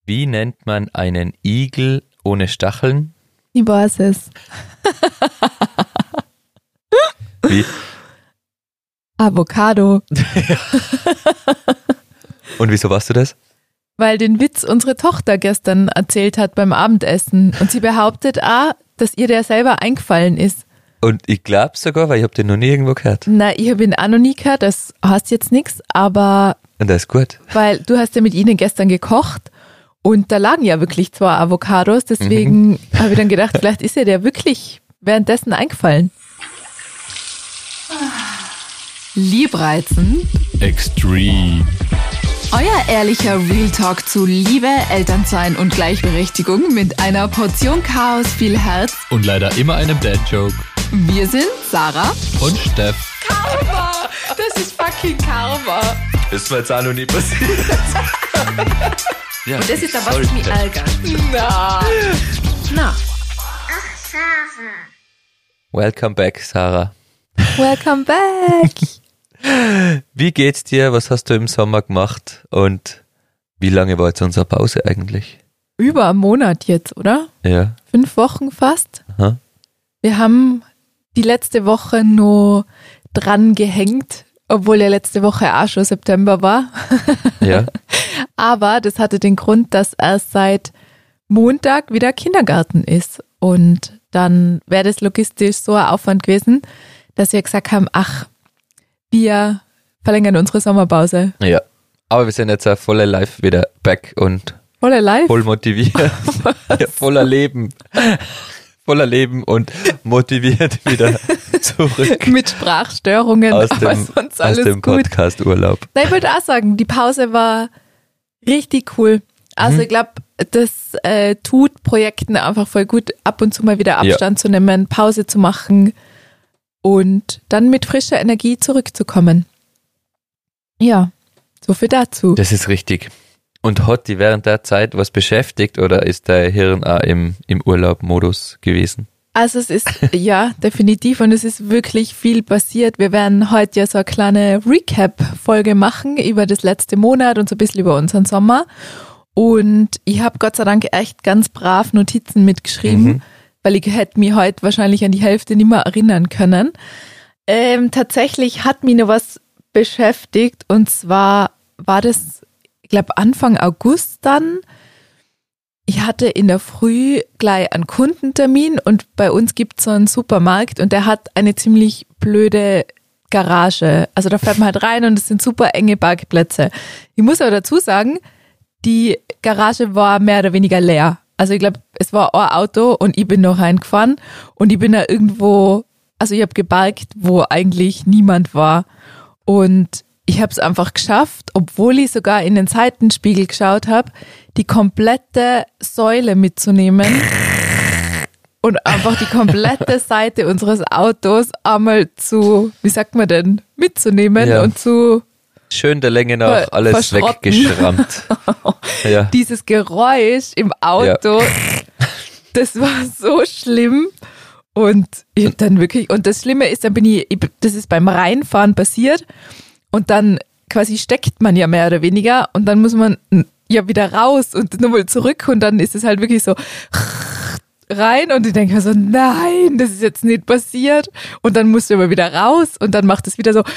Wie nennt man einen Igel ohne Stacheln? Ich weiß es. Wie? Avocado. Und wieso weißt du das? Weil den Witz unsere Tochter gestern erzählt hat beim Abendessen. Und sie behauptet auch, dass ihr der selber eingefallen ist. Und ich glaube sogar, weil ich habe den noch nie irgendwo gehört. Nein, ich habe ihn auch noch nie gehört, das heißt jetzt nichts, aber Und das ist gut. weil du hast ja mit ihnen gestern gekocht und da lagen ja wirklich 2 Avocados, deswegen habe ich dann gedacht, vielleicht ist ihr der wirklich währenddessen eingefallen. Liebreizend. Extreme. Euer ehrlicher Real Talk zu Liebe, Elternsein und Gleichberechtigung mit einer Portion Chaos, viel Herz. Und leider immer einem Dad-Joke. Wir sind Sarah Und Steff. Karma. Das ist fucking Karma. Ist mir jetzt auch noch nie passiert. Ja, Und das ist da, was mich ärgert. Na. Welcome back, Sarah. Welcome back! Wie geht's dir? Was hast du im Sommer gemacht? Und wie lange war jetzt unsere Pause eigentlich? Über einen Monat jetzt, oder? Ja. 5 Wochen fast. Aha. Wir haben die letzte Woche nur dran gehängt, obwohl ja letzte Woche auch schon September war. Ja. Aber das hatte den Grund, dass erst seit Montag wieder Kindergarten ist. Und dann wäre das logistisch so ein Aufwand gewesen, dass wir gesagt haben, ach, wir verlängern unsere Sommerpause. Ja. Aber wir sind jetzt auch voller Live wieder back und Voller live. voll motiviert. Ja, voller Leben. Voller Leben und motiviert wieder zurück Mit Sprachstörungen, aus aber dem, sonst aus alles dem gut. Podcast-Urlaub. Nein, ich wollte auch sagen, die Pause war richtig cool. Also ich glaube, das tut Projekten einfach voll gut, ab und zu mal wieder Abstand zu nehmen, Pause zu machen und dann mit frischer Energie zurückzukommen. Ja, so viel dazu. Das ist richtig. Und hat die während der Zeit was beschäftigt oder ist dein Hirn auch im Urlaub-Modus gewesen? Also es ist, ja, definitiv und es ist wirklich viel passiert. Wir werden heute ja so eine kleine Recap-Folge machen über das letzte Monat und so ein bisschen über unseren Sommer. Und ich habe Gott sei Dank echt ganz brav Notizen mitgeschrieben, weil ich hätte mich heute wahrscheinlich an die Hälfte nicht mehr erinnern können. Tatsächlich hat mich noch was beschäftigt und zwar war das, ich glaube Anfang August dann. Ich hatte in der Früh gleich einen Kundentermin und bei uns gibt es so einen Supermarkt und der hat eine ziemlich blöde Garage. Also da fährt man halt rein und es sind super enge Parkplätze. Ich muss aber dazu sagen, die Garage war mehr oder weniger leer. Also ich glaube, es war ein Auto und ich bin noch reingefahren und ich bin da irgendwo, also ich habe geparkt, wo eigentlich niemand war. Und ich habe es einfach geschafft, obwohl ich sogar in den Seitenspiegel geschaut habe, die komplette Säule mitzunehmen und einfach die komplette Seite unseres Autos einmal zu, wie sagt man denn, mitzunehmen und zu schön der Länge nach alles verschrotten. weggeschrammt. Ja. Dieses Geräusch im Auto, das war so schlimm. Und ich hab dann wirklich, und das Schlimme ist, dann das ist beim Reinfahren passiert und dann quasi steckt man ja mehr oder weniger und dann muss man ja wieder raus und nochmal zurück und dann ist es halt wirklich so rein und ich denke mir so, nein, das ist jetzt nicht passiert und dann musst du aber wieder raus und dann macht es wieder so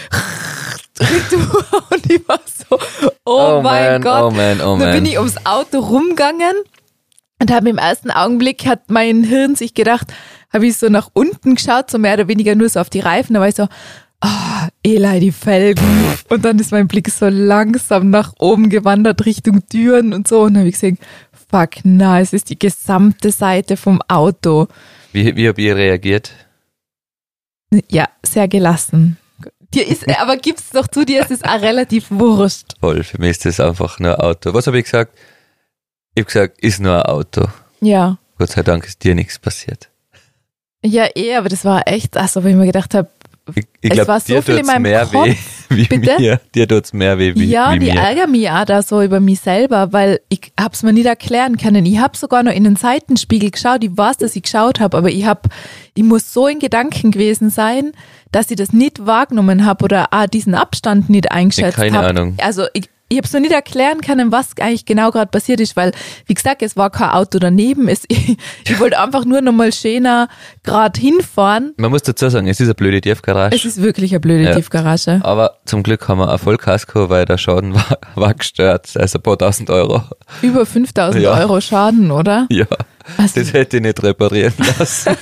und ich war so, oh mein Gott. Oh man. Dann bin ich ums Auto rumgegangen und habe im ersten Augenblick, hat mein Hirn sich gedacht, habe ich so nach unten geschaut, so mehr oder weniger nur so auf die Reifen, da war ich so, Eli, die Felgen. Und dann ist mein Blick so langsam nach oben gewandert Richtung Türen und so und dann habe ich gesehen, fuck, na, es ist die gesamte Seite vom Auto. Wie habt ihr reagiert? Ja, sehr gelassen. Dir ist, aber gib's doch zu, dir ist es auch relativ wurscht. Voll, für mich ist das einfach nur ein Auto. Was habe ich gesagt? Ich habe gesagt, ist nur ein Auto. Ja. Gott sei Dank ist dir nichts passiert. Ja, aber das war echt, also, wo ich mir gedacht habe, Ich es war glaube, so dir viel in tut's meinem mehr Kopf. weh wie Bitte? mir. Dir tut's mehr weh wie ja, wie die mir. ärgern mich auch da so über mich selber, weil ich hab's mir nicht erklären können. Ich habe sogar noch in den Seitenspiegel geschaut. Ich weiß, dass ich geschaut habe, aber ich muss so in Gedanken gewesen sein, dass ich das nicht wahrgenommen habe oder diesen Abstand nicht eingeschätzt habe. Keine Ahnung. Also ich ich habe es noch nicht erklären können, was eigentlich genau gerade passiert ist, weil, wie gesagt, es war kein Auto daneben. Ich wollte einfach nur nochmal schöner gerade hinfahren. Man muss dazu sagen, es ist eine blöde Tiefgarage. Es ist wirklich eine blöde Tiefgarage. Aber zum Glück haben wir ein Vollkasko, weil der Schaden war gestört. Also ein paar tausend Euro. Über 5.000 Euro Schaden, oder? Ja, also, das hätte ich nicht reparieren lassen.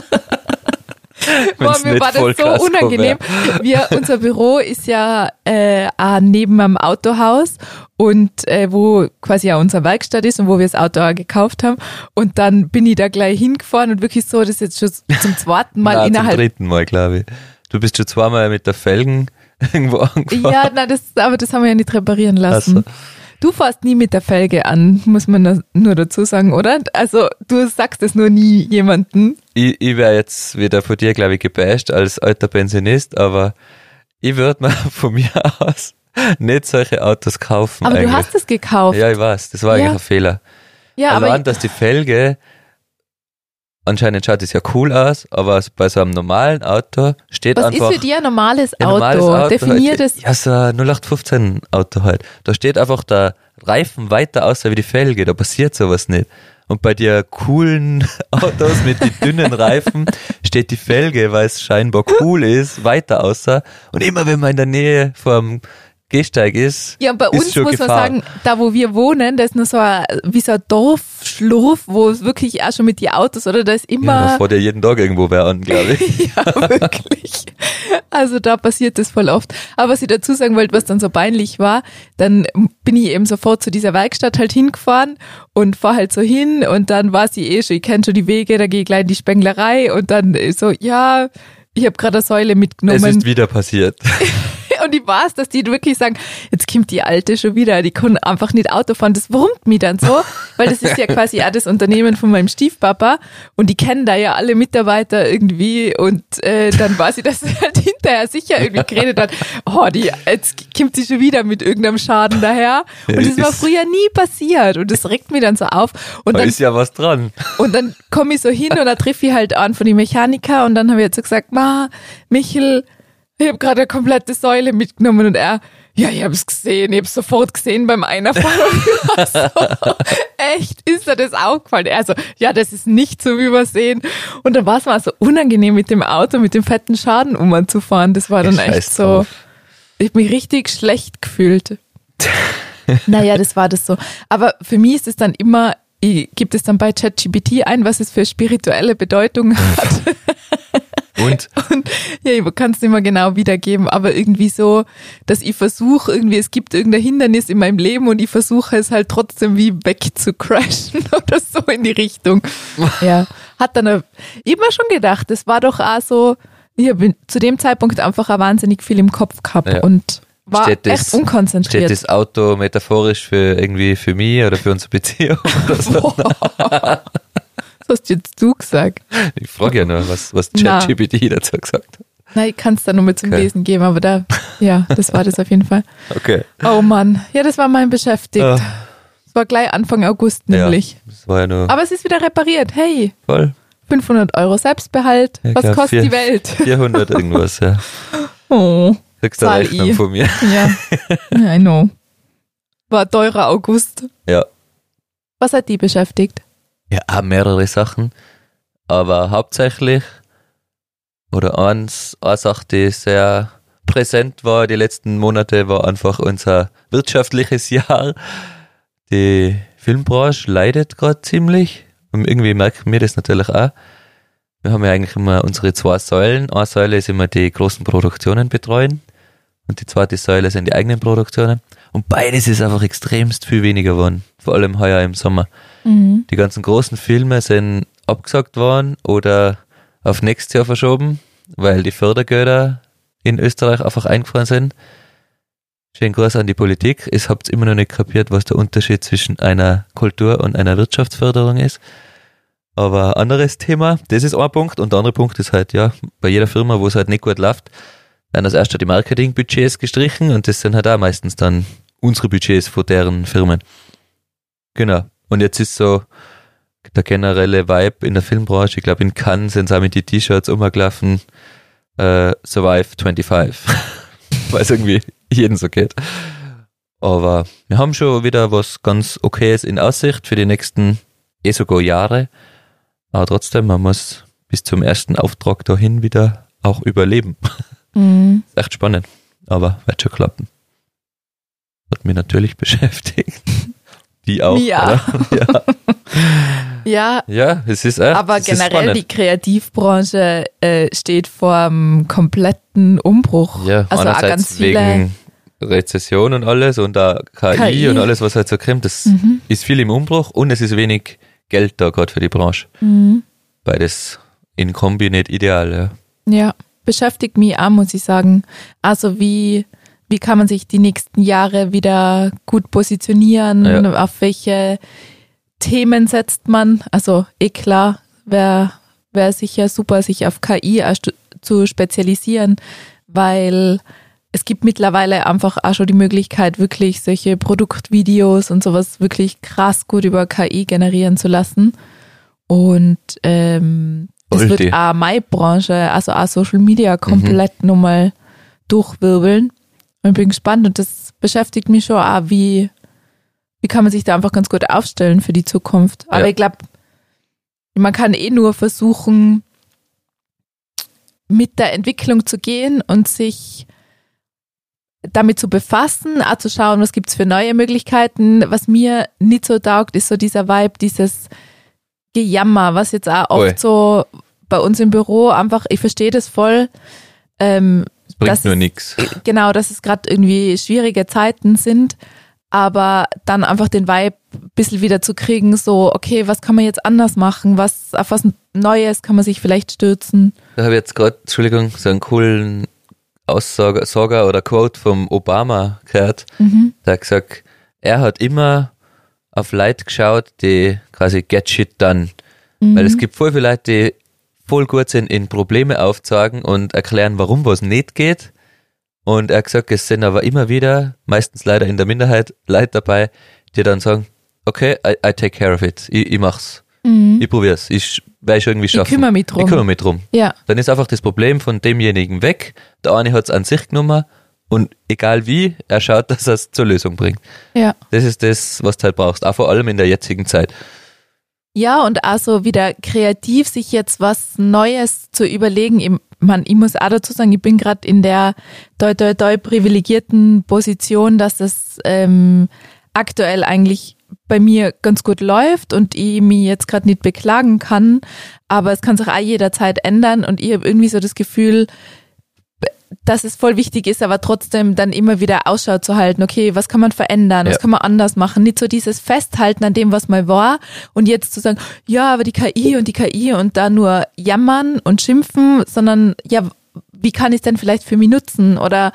Boah, mir war das so unangenehm. Unser Büro ist ja auch neben einem Autohaus und wo quasi auch unsere Werkstatt ist und wo wir das Auto auch gekauft haben. Und dann bin ich da gleich hingefahren und wirklich so, das ist jetzt schon zum zweiten Mal zum dritten Mal, glaube ich. Du bist schon zweimal mit der Felgen irgendwo angefahren. Ja, aber das haben wir ja nicht reparieren lassen. Also. Du fährst nie mit der Felge an, muss man nur dazu sagen, oder? Also du sagst es nur nie jemandem. Ich wäre jetzt wieder von dir, glaube ich, gebasht als alter Pensionist, aber ich würde mir von mir aus nicht solche Autos kaufen. Aber eigentlich. Du hast es gekauft. Ja, ich weiß, das war eigentlich ein Fehler. Ja, Allein, dass die Felge, anscheinend schaut es ja cool aus, aber bei so einem normalen Auto steht einfach... Was ist für dich ein normales Auto? Definier das. Ja, so ein 0815 Auto halt. Da steht einfach der Reifen weiter außer wie die Felge, da passiert sowas nicht. Und bei dir coolen Autos mit den dünnen Reifen steht die Felge, weil es scheinbar cool ist, weiter außer. Und immer wenn man in der Nähe vom Gehsteig ist. Ja, und bei uns muss Gefahr. man sagen, da wo wir wohnen, da ist noch so wie so ein Dorfschlurf, wo es wirklich auch schon mit die Autos, oder da ist immer... Ja, da fährt ja jeden Tag irgendwo wer an, glaube ich. Ja, wirklich. Also da passiert das voll oft. Aber was ich dazu sagen wollte, was dann so peinlich war, dann bin ich eben sofort zu dieser Werkstatt halt hingefahren und fahr halt so hin und dann war sie schon, ich kenne schon die Wege, da gehe ich gleich in die Spenglerei und dann so, ja, ich habe gerade eine Säule mitgenommen. Es ist wieder passiert. Und ich weiß, dass die wirklich sagen, jetzt kommt die Alte schon wieder, die kann einfach nicht Auto fahren. Das wurmt mich dann so, weil das ist ja quasi auch das Unternehmen von meinem Stiefpapa und die kennen da ja alle Mitarbeiter irgendwie und dann weiß ich, dass sie halt hinterher sicher irgendwie geredet hat, jetzt kommt sie schon wieder mit irgendeinem Schaden daher und das war früher nie passiert und das regt mich dann so auf. Und da dann ist ja was dran. Und dann komme ich so hin und da treffe ich halt an von den Mechaniker und dann habe ich jetzt so gesagt, Michel, ich habe gerade eine komplette Säule mitgenommen und er, ja, ich habe es gesehen, ich habe es sofort gesehen beim Einerfahren. Und ich war so, echt, ist dir das aufgefallen? Er so, ja, das ist nicht zum Übersehen. Und dann war es mal so unangenehm mit dem Auto, mit dem fetten Schaden umzufahren. Das war dann echt so, ich habe mich richtig schlecht gefühlt. Naja, das war das so. Aber für mich ist es dann immer, ich gebe es dann bei ChatGPT ein, was es für spirituelle Bedeutung hat. Und ja, ich kann es nicht mehr genau wiedergeben, aber irgendwie so, dass ich versuche, es gibt irgendein Hindernis in meinem Leben und ich versuche es halt trotzdem wie wegzucrashen oder so in die Richtung. Ja, ich habe mir schon gedacht, das war doch auch so, ich habe zu dem Zeitpunkt einfach auch wahnsinnig viel im Kopf gehabt und war echt unkonzentriert. Steht das Auto metaphorisch für mich oder für unsere Beziehung oder so? Was hast jetzt du gesagt? Ich frage ja nur, was ChatGPT dazu gesagt hat. Nein, ich kann es da nur mit zum Lesen geben, aber das war das auf jeden Fall. Okay. Oh Mann, ja, das war mein beschäftigt. Das war gleich Anfang August nämlich. Ja, das war ja nur. Aber es ist wieder repariert, hey. Voll. 500 € Selbstbehalt, ja, was kostet die Welt? 400 irgendwas, ja. Oh, höchste Rechnung von mir. Ja, I know. War ein teurer August. Ja. Was hat die beschäftigt? Ja, auch mehrere Sachen, aber hauptsächlich eine Sache, die sehr präsent war die letzten Monate, war einfach unser wirtschaftliches Jahr. Die Filmbranche leidet gerade ziemlich und irgendwie merken wir das natürlich auch. Wir haben ja eigentlich immer unsere 2 Säulen. Eine Säule ist immer die großen Produktionen betreuen und die zweite Säule sind die eigenen Produktionen. Und beides ist einfach extremst viel weniger geworden, vor allem heuer im Sommer. Mhm. Die ganzen großen Filme sind abgesagt worden oder auf nächstes Jahr verschoben, weil die Fördergelder in Österreich einfach eingefroren sind. Schönen Gruß an die Politik. Ihr habt immer noch nicht kapiert, was der Unterschied zwischen einer Kultur- und einer Wirtschaftsförderung ist. Aber anderes Thema, das ist ein Punkt. Und der andere Punkt ist halt, ja, bei jeder Firma, wo es halt nicht gut läuft, werden als erstes die Marketingbudgets gestrichen und das sind halt auch meistens dann unsere Budgets von deren Firmen. Genau. Und jetzt ist so der generelle Vibe in der Filmbranche, ich glaube in Cannes sind es auch mit die T-Shirts umgelaufen, Survive 25. Weil es irgendwie jeden so geht. Aber wir haben schon wieder was ganz Okayes in Aussicht für die nächsten sogar Jahre. Aber trotzdem, man muss bis zum ersten Auftrag dahin wieder auch überleben. Mhm. Ist echt spannend, aber wird schon klappen. Hat mich natürlich beschäftigt. Die auch, Ja. Oder? Ja, Ja, es ist echt. aber es generell ist die Kreativbranche steht vor einem kompletten Umbruch. ja, also auch einerseits ganz viele. wegen Rezession und alles und da KI und alles, was halt so kommt, das ist viel im Umbruch und es ist wenig Geld da gerade für die Branche. Mhm. Beides in Kombi nicht ideal, ja. Ja, beschäftigt mich auch, muss ich sagen. Also wie kann man sich die nächsten Jahre wieder gut positionieren? Ja. Auf welche Themen setzt man? Also klar, wäre sicher super, sich auf KI auch zu spezialisieren, weil es gibt mittlerweile einfach auch schon die Möglichkeit, wirklich solche Produktvideos und sowas wirklich krass gut über KI generieren zu lassen. Und das Ulti. wird auch meine Branche, also auch Social Media komplett nochmal durchwirbeln. Und ich bin gespannt und das beschäftigt mich schon auch, wie kann man sich da einfach ganz gut aufstellen für die Zukunft. Aber Ja. ich glaube, man kann nur versuchen, mit der Entwicklung zu gehen und sich damit zu befassen, auch zu schauen, was gibt's für neue Möglichkeiten. Was mir nicht so taugt, ist so dieser Vibe, dieses Gejammer, was jetzt auch oft Ui. so bei uns im Büro einfach, ich verstehe das voll, Es bringt Das nur ist- nichts. genau, dass es gerade irgendwie schwierige Zeiten sind, aber dann einfach den Vibe ein bisschen wieder zu kriegen, so, okay, was kann man jetzt anders machen, auf was Neues kann man sich vielleicht stürzen. Da habe ich jetzt gerade, Entschuldigung, so einen coolen Aussager oder Quote vom Obama gehört. Der hat gesagt, er hat immer auf Leute geschaut, die quasi get shit done. Weil es gibt voll viele Leute, die voll gut sind in Probleme aufzeigen und erklären, warum was nicht geht. Und er hat gesagt, es sind aber immer wieder, meistens leider in der Minderheit, Leute dabei, die dann sagen, okay, I take care of it. Ich mach's. Ich probier's. Ich werde schon irgendwie schaffen. kümmere mich drum. Ich kümmere mich drum. Ja, Dann ist einfach das Problem von demjenigen weg. Der eine hat es an sich genommen und egal wie, er schaut, dass er es zur Lösung bringt. ja. Das ist das, was du halt brauchst, auch vor allem in der jetzigen Zeit. Ja, und also wieder kreativ sich jetzt was Neues zu überlegen. Ich muss auch dazu sagen, ich bin gerade in der privilegierten Position, dass das aktuell eigentlich bei mir ganz gut läuft und ich mich jetzt gerade nicht beklagen kann, aber es kann sich auch jederzeit ändern und ich habe irgendwie so das Gefühl, dass es voll wichtig ist, aber trotzdem dann immer wieder Ausschau zu halten, okay, was kann man verändern, was Ja. kann man anders machen, nicht so dieses Festhalten an dem, was mal war und jetzt zu sagen, ja, aber die KI und da nur jammern und schimpfen, sondern ja, wie kann ich es denn vielleicht für mich nutzen oder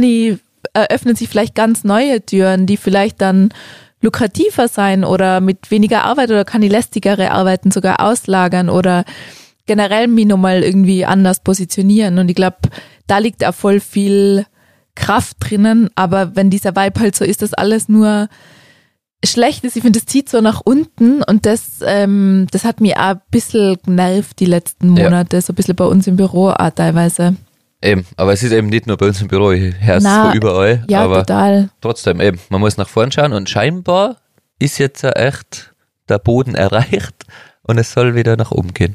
eröffnen sich vielleicht ganz neue Türen, die vielleicht dann lukrativer sein oder mit weniger Arbeit oder kann ich lästigere Arbeiten sogar auslagern oder generell mich nochmal irgendwie anders positionieren und ich glaube, da liegt auch voll viel Kraft drinnen, aber wenn dieser Vibe halt so ist, dass alles nur schlecht ist, ich finde, das zieht so nach unten und das hat mich auch ein bisschen genervt die letzten Ja. Monate, so ein bisschen bei uns im Büro auch teilweise. Eben, aber es ist eben nicht nur bei uns im Büro, ich höre es Na, von überall, Ja, aber total. trotzdem eben, man muss nach vorn schauen und scheinbar ist jetzt ja echt der Boden erreicht und es soll wieder nach oben gehen.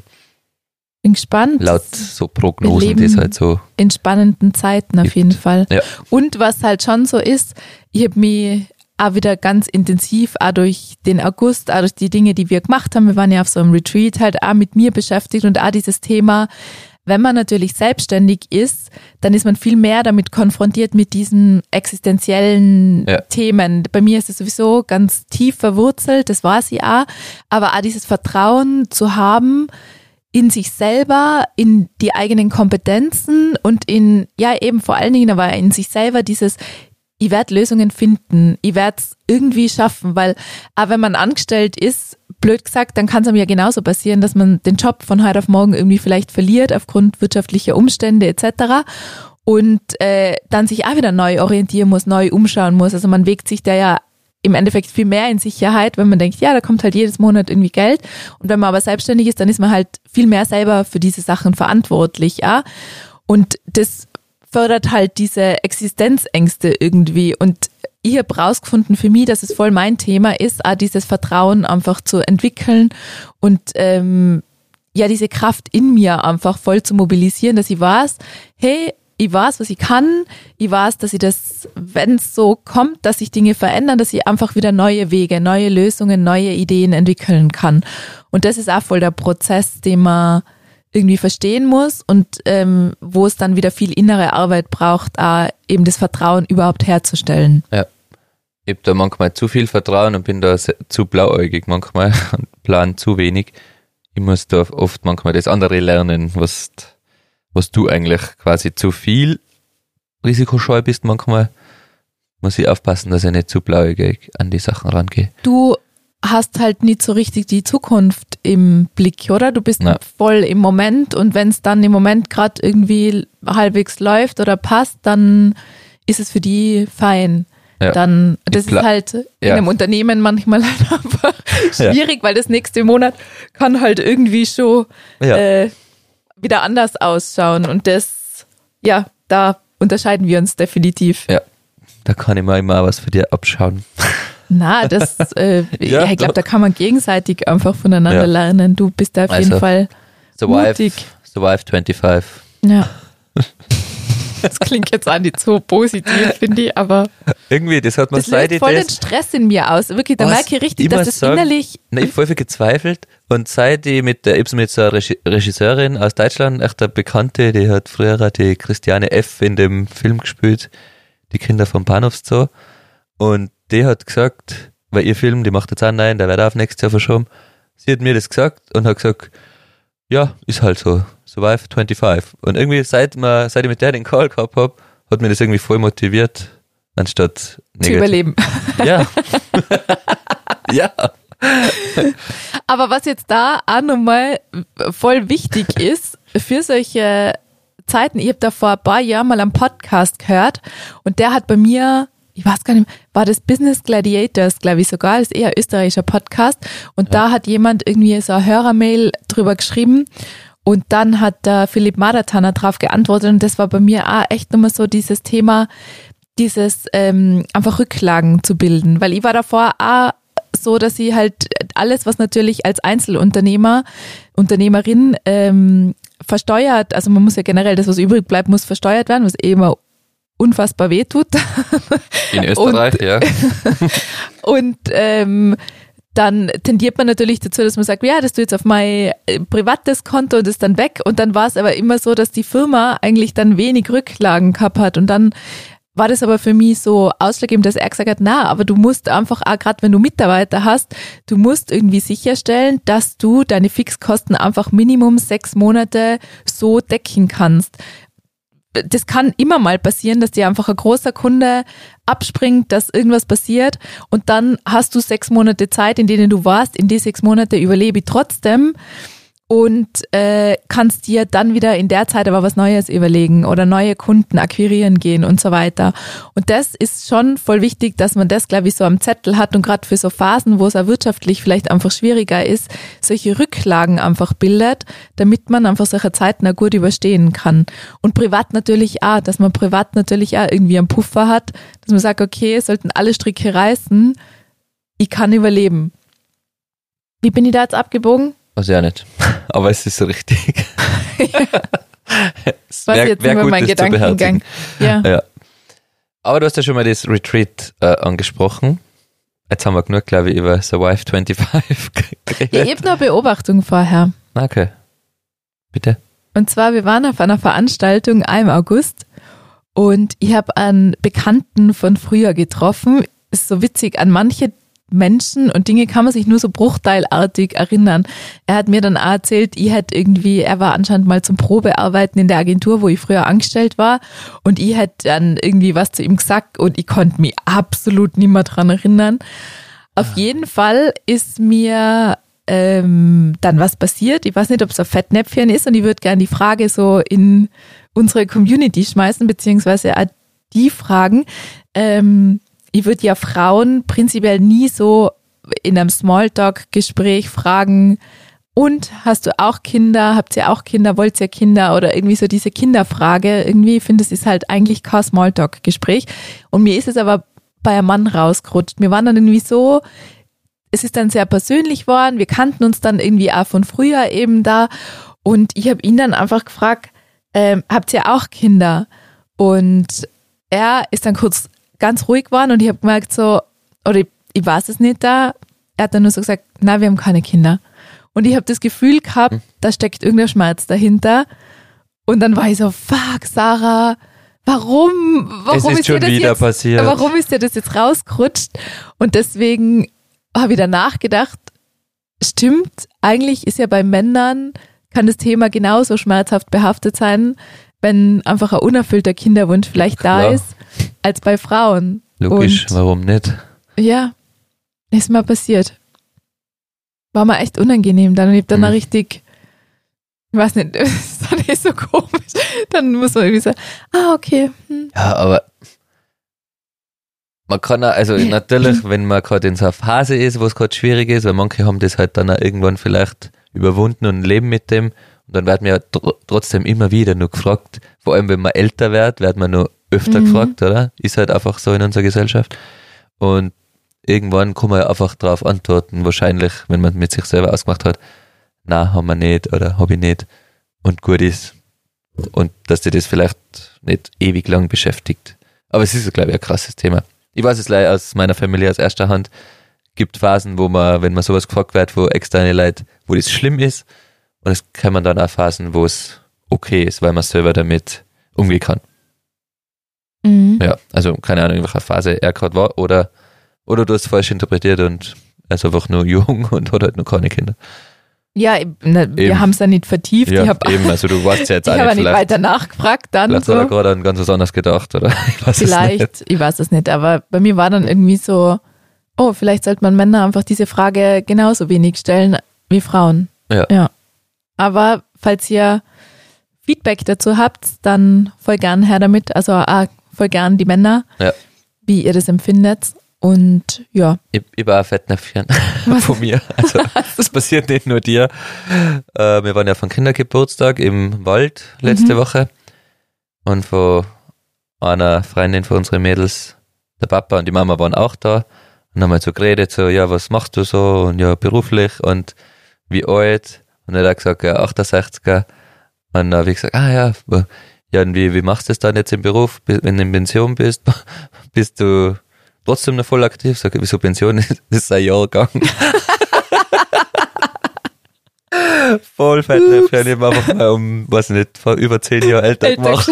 Bin gespannt. Laut so Prognosen, Wir die es leben halt so in spannenden Zeiten auf gibt. jeden Fall. Ja. Und was halt schon so ist, ich habe mich auch wieder ganz intensiv, auch durch den August, auch durch die Dinge, die wir gemacht haben, wir waren ja auf so einem Retreat, halt auch mit mir beschäftigt und auch dieses Thema, wenn man natürlich selbstständig ist, dann ist man viel mehr damit konfrontiert mit diesen existenziellen Ja. Themen. Bei mir ist es sowieso ganz tief verwurzelt, das war sie auch, aber auch dieses Vertrauen zu haben, in sich selber, in die eigenen Kompetenzen und in, ja eben vor allen Dingen aber in sich selber dieses, ich werde Lösungen finden, ich werde es irgendwie schaffen, weil auch wenn man angestellt ist, blöd gesagt, dann kann es einem ja genauso passieren, dass man den Job von heute auf morgen irgendwie vielleicht verliert aufgrund wirtschaftlicher Umstände etc. Und dann sich auch wieder neu orientieren muss, neu umschauen muss. Also man wägt sich da ja im Endeffekt viel mehr in Sicherheit, wenn man denkt, ja, da kommt halt jedes Monat irgendwie Geld. Und wenn man aber selbstständig ist, dann ist man halt viel mehr selber für diese Sachen verantwortlich, ja. Und das fördert halt diese Existenzängste irgendwie. Und ich habe rausgefunden für mich, dass es voll mein Thema ist, auch dieses Vertrauen einfach zu entwickeln und diese Kraft in mir einfach voll zu mobilisieren, dass ich weiß, hey, ich weiß, was ich kann, ich weiß, dass ich das, wenn es so kommt, dass sich Dinge verändern, dass ich einfach wieder neue Wege, neue Lösungen, neue Ideen entwickeln kann. Und das ist auch voll der Prozess, den man irgendwie verstehen muss und wo es dann wieder viel innere Arbeit braucht, auch eben das Vertrauen überhaupt herzustellen. Ja, ich habe da manchmal zu viel Vertrauen und bin da zu blauäugig manchmal und plan zu wenig. Ich muss da oft manchmal das andere lernen, was du eigentlich quasi zu viel risikoscheu bist manchmal, muss ich aufpassen, dass ich nicht zu blauäugig an die Sachen rangehe. Du hast halt nicht so richtig die Zukunft im Blick, oder? Du bist voll im Moment und wenn es dann im Moment gerade irgendwie halbwegs läuft oder passt, dann ist es für die fein. Ja. Dann, das ist halt in einem Unternehmen manchmal halt einfach schwierig, weil das nächste Monat kann halt irgendwie schon wieder anders ausschauen und das, da unterscheiden wir uns definitiv. Ja, da kann ich mal immer was für dich abschauen. Na, das, ich glaube, da kann man gegenseitig einfach voneinander lernen. Du bist da auf jeden Fall mutig. Survive 25. Ja. Das klingt jetzt auch nicht so positiv, finde ich, aber irgendwie, das hat man das löst voll den Stress in mir aus. Wirklich, da merke ich richtig, dass das innerlich... Ich habe voll viel gezweifelt und seit ich mit so einer Regisseurin aus Deutschland, echt eine Bekannte, die hat früher die Christiane F. in dem Film gespielt, Die Kinder vom Bahnhofszoo, und die hat gesagt, weil ihr Film, die macht jetzt auch nein, der wird auf nächstes Jahr verschoben, sie hat mir das gesagt und hat gesagt, ja, ist halt so, Survive 25. Und irgendwie, seit ich mit der den Call gehabt habe, hat mir das irgendwie voll motiviert, anstatt negativ. Zu überleben. Ja. Ja. Aber was jetzt da auch nochmal voll wichtig ist, für solche Zeiten, ich habe da vor ein paar Jahren mal einen Podcast gehört und der hat bei mir, ich weiß gar nicht, war das Business Gladiators, glaube ich sogar, das ist eher ein österreichischer Podcast und da hat jemand irgendwie so eine Hörermail drüber geschrieben und dann hat der Philipp Madertaner drauf geantwortet und das war bei mir auch echt nochmal so dieses Thema, dieses einfach Rücklagen zu bilden, weil ich war davor auch so, dass ich halt alles, was natürlich als Unternehmerin versteuert, also man muss ja generell, das was übrig bleibt, muss versteuert werden, was eh immer unfassbar weh tut. In Österreich, ja. Und dann tendiert man natürlich dazu, dass man sagt, ja, das tue jetzt auf mein privates Konto und ist dann weg. Und dann war es aber immer so, dass die Firma eigentlich dann wenig Rücklagen gehabt hat. Und dann war das aber für mich so ausschlaggebend, dass er gesagt hat, na, aber du musst einfach, auch gerade wenn du Mitarbeiter hast, du musst irgendwie sicherstellen, dass du deine Fixkosten einfach Minimum 6 Monate so decken kannst. Das kann immer mal passieren, dass dir einfach ein großer Kunde abspringt, dass irgendwas passiert und dann hast du 6 Monate Zeit, in denen du warst, in die 6 Monate überlebe ich trotzdem und kannst dir dann wieder in der Zeit aber was Neues überlegen oder neue Kunden akquirieren gehen und so weiter. Und das ist schon voll wichtig, dass man das, glaube ich, so am Zettel hat und gerade für so Phasen, wo es auch wirtschaftlich vielleicht einfach schwieriger ist, solche Rücklagen einfach bildet, damit man einfach solche Zeiten auch gut überstehen kann. Und privat natürlich auch, dass man privat natürlich auch irgendwie einen Puffer hat, dass man sagt, okay, sollten alle Stricke reißen, ich kann überleben. Wie bin ich da jetzt abgebogen? Also ja nicht. Aber es ist so richtig. Es war jetzt immer mein Gedankengang. Ja. Aber du hast ja schon mal das Retreat angesprochen. Jetzt haben wir genug, glaube ich, über Survive 25 geredet. Ja, ich habe noch eine Beobachtung vorher. Okay. Bitte. Und zwar, wir waren auf einer Veranstaltung im August und ich habe einen Bekannten von früher getroffen. Ist so witzig, an manche Menschen und Dinge kann man sich nur so bruchteilartig erinnern. Er hat mir dann auch erzählt, er war anscheinend mal zum Probearbeiten in der Agentur, wo ich früher angestellt war und ich hätte dann irgendwie was zu ihm gesagt und ich konnte mich absolut nicht mehr dran erinnern. Auf jeden Fall ist mir dann was passiert. Ich weiß nicht, ob es ein Fettnäpfchen ist und ich würde gerne die Frage so in unsere Community schmeißen, beziehungsweise auch die fragen. Ich würde ja Frauen prinzipiell nie so in einem Smalltalk-Gespräch fragen, und hast du auch Kinder, habt ihr auch Kinder, wollt ihr Kinder oder irgendwie so diese Kinderfrage. Irgendwie finde ich, es ist halt eigentlich kein Smalltalk-Gespräch. Und mir ist es aber bei einem Mann rausgerutscht. Wir waren dann irgendwie so, es ist dann sehr persönlich geworden, wir kannten uns dann irgendwie auch von früher eben da und ich habe ihn dann einfach gefragt, habt ihr auch Kinder? Und er ist dann kurz ganz ruhig geworden und ich habe gemerkt so, oder ich weiß es nicht da, er hat dann nur so gesagt, nein, wir haben keine Kinder. Und ich habe das Gefühl gehabt, da steckt irgendein Schmerz dahinter. Und dann war ich so, fuck, Sarah, warum ist dir das jetzt passiert? Warum ist dir das jetzt rausgerutscht? Und deswegen habe ich danach gedacht, stimmt, eigentlich ist ja bei Männern, kann das Thema genauso schmerzhaft behaftet sein, wenn einfach ein unerfüllter Kinderwunsch vielleicht da ist, als bei Frauen. Logisch, und warum nicht? Ja, ist mal passiert. War mal echt unangenehm dann. Und ich hab dann richtig, ich weiß nicht, das ist dann nicht so komisch. Dann muss man irgendwie sagen, okay. Ja, aber man kann auch, also natürlich, wenn man gerade in so einer Phase ist, wo es gerade schwierig ist, weil manche haben das halt dann auch irgendwann vielleicht überwunden und leben mit dem. Und dann wird man ja trotzdem immer wieder nur gefragt, vor allem wenn man älter wird man nur öfter gefragt, oder? Ist halt einfach so in unserer Gesellschaft. Und irgendwann kann man ja einfach darauf antworten, wahrscheinlich, wenn man mit sich selber ausgemacht hat, na, haben wir nicht oder habe ich nicht und gut ist. Und dass dir das vielleicht nicht ewig lang beschäftigt. Aber es ist, glaube ich, ein krasses Thema. Ich weiß es leider aus meiner Familie aus erster Hand, gibt Phasen, wo man, wenn man sowas gefragt wird, wo externe Leute, wo das schlimm ist, und es kann man dann auch Phasen, wo es okay ist, weil man selber damit umgehen kann. Ja, also keine Ahnung, in welcher Phase er gerade war oder du hast falsch interpretiert und er ist einfach nur jung und hat halt noch keine Kinder. Ja, wir haben es dann nicht vertieft. Ja, eben, also du weißt ja jetzt auch nicht weiter nachgefragt. Dann vielleicht hat er gerade an ganz was anderes gedacht, oder? Ich weiß es nicht, aber bei mir war dann irgendwie so, vielleicht sollte man Männer einfach diese Frage genauso wenig stellen wie Frauen. Ja. Aber falls ihr Feedback dazu habt, dann voll gern her damit, also voll gern die Männer, wie ihr das empfindet. Und ja. Ich war ein Fettnäpfchen von mir. Also das passiert nicht nur dir. Wir waren ja von Kindergeburtstag im Wald letzte Woche und von einer Freundin von unseren Mädels, der Papa und die Mama waren auch da und haben halt so geredet, so, ja, was machst du so und ja, beruflich und wie alt und er hat gesagt, ja, 68er und dann habe ich gesagt, und wie machst du das dann jetzt im Beruf, wenn du in Pension bist? Bist du trotzdem noch voll aktiv? Sag ich, wieso Pension? Das ist ein Jahrgang. Voll Fettnäpfchen. Ich habe einfach mal vor über 10 Jahren älter gemacht.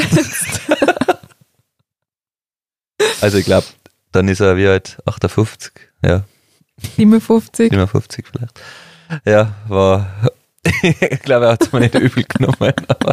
Also ich glaube, dann ist er wie alt? 58? Ja. 57 vielleicht. Ja, war, ich glaube, er hat es mir nicht übel genommen.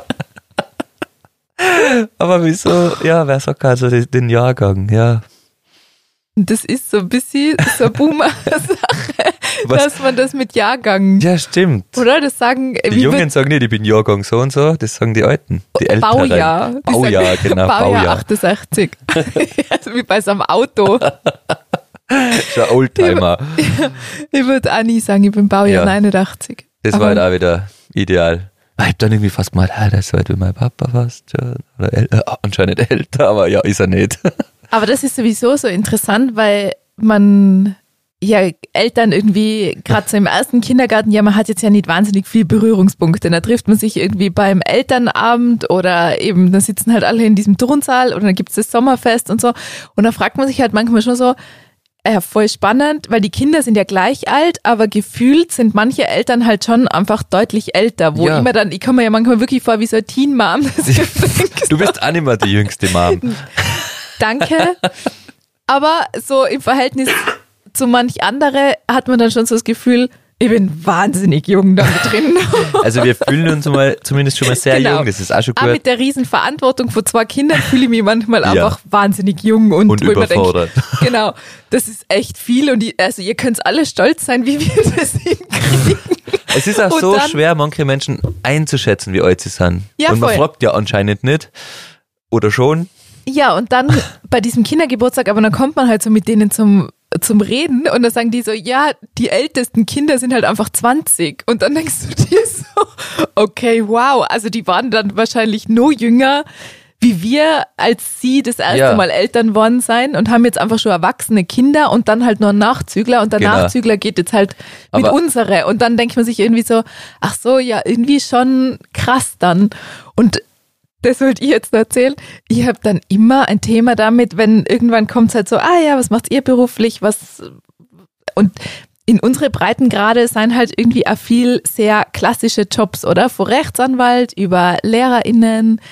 Aber wieso? Ja, wer sagt also den Jahrgang? Ja. Das ist so ein bisschen so eine Boomer-Sache, dass man das mit Jahrgang. Ja, stimmt. Oder? Das sagen. Die Jungen sagen nicht, ich bin Jahrgang so und so, das sagen die Alten. Die Älteren. Baujahr. Baujahr, genau. Baujahr 68. Also wie bei so einem Auto. Schon ein Oldtimer. Ich würde auch nie sagen, ich bin Baujahr 89. Das war halt auch wieder ideal. Ich hab dann irgendwie fast gemeint, das ist halt wie mein Papa fast. Oder anscheinend älter, aber ja, ist er nicht. Aber das ist sowieso so interessant, weil man ja Eltern irgendwie, gerade so im ersten Kindergarten, man hat jetzt ja nicht wahnsinnig viel Berührungspunkte. Da trifft man sich irgendwie beim Elternabend oder eben, da sitzen halt alle in diesem Turnsaal oder dann gibt's das Sommerfest und so. Und da fragt man sich halt manchmal schon so, voll spannend, weil die Kinder sind ja gleich alt, aber gefühlt sind manche Eltern halt schon einfach deutlich älter, wo ich komme mir ja manchmal wirklich vor wie so eine Teen-Mom. Du bist auch nicht mehr die jüngste Mom. Danke. Aber so im Verhältnis zu manch andere hat man dann schon so das Gefühl, ich bin wahnsinnig jung da drin. Also wir fühlen uns zumindest schon mal sehr jung, das ist auch schon gut. Aber mit der riesen Verantwortung von 2 Kindern fühle ich mich manchmal einfach wahnsinnig jung und überfordert. Genau, das ist echt viel und ihr könnt alle stolz sein, wie wir das hinkriegen. Es ist auch so schwer, manche Menschen einzuschätzen, wie alt sie sind. Ja, und man fragt ja anscheinend nicht. Oder schon. Ja, und dann bei diesem Kindergeburtstag, aber dann kommt man halt so mit denen zum Reden und dann sagen die so, ja, die ältesten Kinder sind halt einfach 20. Und dann denkst du dir so, okay, wow, also die waren dann wahrscheinlich nur jünger, wie wir als sie das erste Mal Eltern worden sein und haben jetzt einfach schon erwachsene Kinder und dann halt nur einen Nachzügler und der Nachzügler geht jetzt halt mit unsere und dann denkt man sich irgendwie so, ach so, ja, irgendwie schon krass dann. Und das wollte ich jetzt erzählen. Ich habe dann immer ein Thema damit, wenn irgendwann kommt es halt so, was macht ihr beruflich, und in unsere Breitengrade sind halt irgendwie auch viel sehr klassische Jobs, oder? Von Rechtsanwalt über LehrerInnen,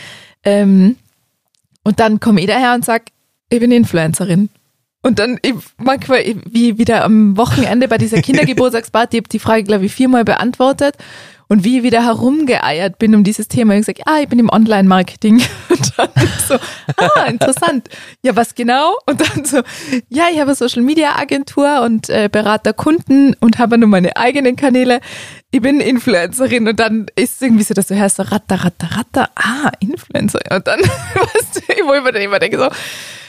und dann komme ich daher und sag, ich bin Influencerin. Und dann manchmal, wie wieder am Wochenende bei dieser Kindergeburtstagsparty, ich habe die Frage, glaube ich, 4-mal beantwortet und wie ich wieder herumgeeiert bin um dieses Thema. Ich gesagt, ich bin im Online-Marketing. Und dann so, interessant. Ja, was genau? Und dann so, ich habe eine Social-Media-Agentur und berate Kunden und habe nur meine eigenen Kanäle. Ich bin Influencerin und dann ist es irgendwie so, dass du hörst so Ratter, Influencer. Und dann, wo ich mir dann immer denke so,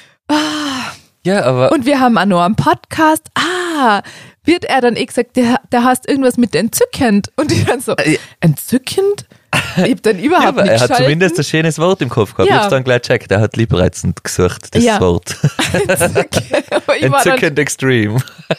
Ja, aber. Und wir haben auch noch einen Podcast. Wird er dann gesagt, der heißt irgendwas mit entzückend. Und ich dann so, entzückend? Ich hab dann überhaupt nicht er hat zumindest ein schönes Wort im Kopf gehabt. Ich hab's dann gleich gecheckt. Er hat liebreizend gesucht, das Wort. Entzückend extreme.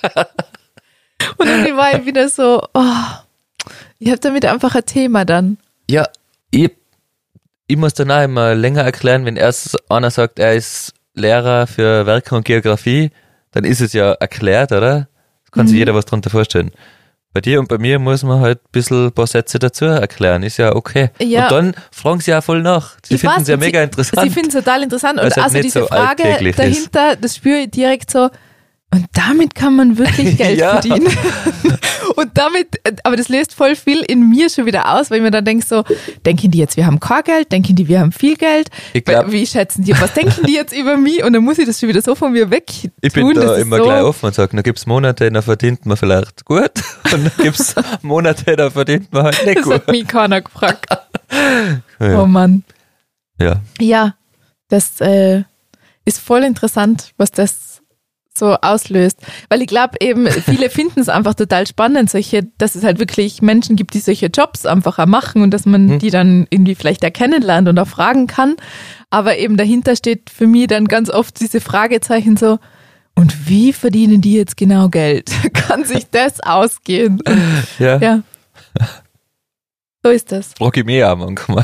Und dann war ich wieder so, ich habe damit einfach ein Thema dann. Ja, ich muss dann auch immer länger erklären, wenn erst einer sagt, er ist Lehrer für Werke und Geografie, dann ist es ja erklärt, oder? Das kann sich jeder was drunter vorstellen. Bei dir und bei mir muss man halt ein paar Sätze dazu erklären, ist ja okay. Ja. Und dann fragen sie ja voll nach. Sie finden es ja mega interessant. Sie finden es total interessant. Und halt also diese so Frage dahinter, das spüre ich direkt so, und damit kann man wirklich Geld verdienen. Und damit, aber das löst voll viel in mir schon wieder aus, weil ich mir dann denke so, denken die jetzt, wir haben kein Geld? Denken die, wir haben viel Geld? Wie schätzen die, was denken die jetzt über mich? Und dann muss ich das schon wieder so von mir weg tun. Ich bin da immer so gleich offen und sage, da gibt's Monate, da verdient man vielleicht gut und dann gibt's Monate, da verdient man halt nicht gut. Das hat mich keiner gefragt. Oh Mann. Ja. Ja, das ist voll interessant, was das so auslöst. Weil ich glaube eben, viele finden es einfach total spannend, dass es halt wirklich Menschen gibt, die solche Jobs einfach auch machen und dass man die dann irgendwie vielleicht erkennen lernt und auch fragen kann. Aber eben dahinter steht für mich dann ganz oft diese Fragezeichen so, und wie verdienen die jetzt genau Geld? Kann sich das ausgehen? Und, ja. So ist das. Frag ich mich auch manchmal.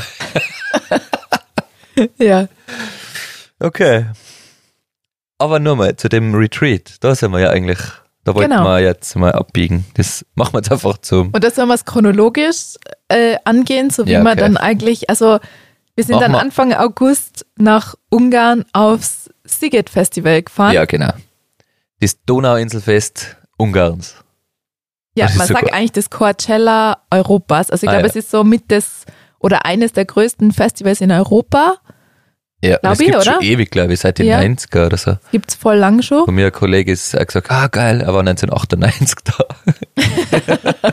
Ja. Okay. Aber nur mal zu dem Retreat, da sind wir ja eigentlich, da wollten wir jetzt mal abbiegen. Das machen wir jetzt einfach zum. Und da sollen wir es chronologisch angehen, so wie wir dann eigentlich, also wir sind dann Anfang August nach Ungarn aufs Sziget Festival gefahren. Ja, genau. Das Donauinselfest Ungarns. Ja, man sagt eigentlich das Coachella Europas. Also ich glaube, es ist so oder eines der größten Festivals in Europa. Ja, das gibt's schon ewig, glaube ich, seit den 90er oder so. Gibt's voll lang schon. Von mir ein Kollege ist gesagt, geil, er war 1998 da.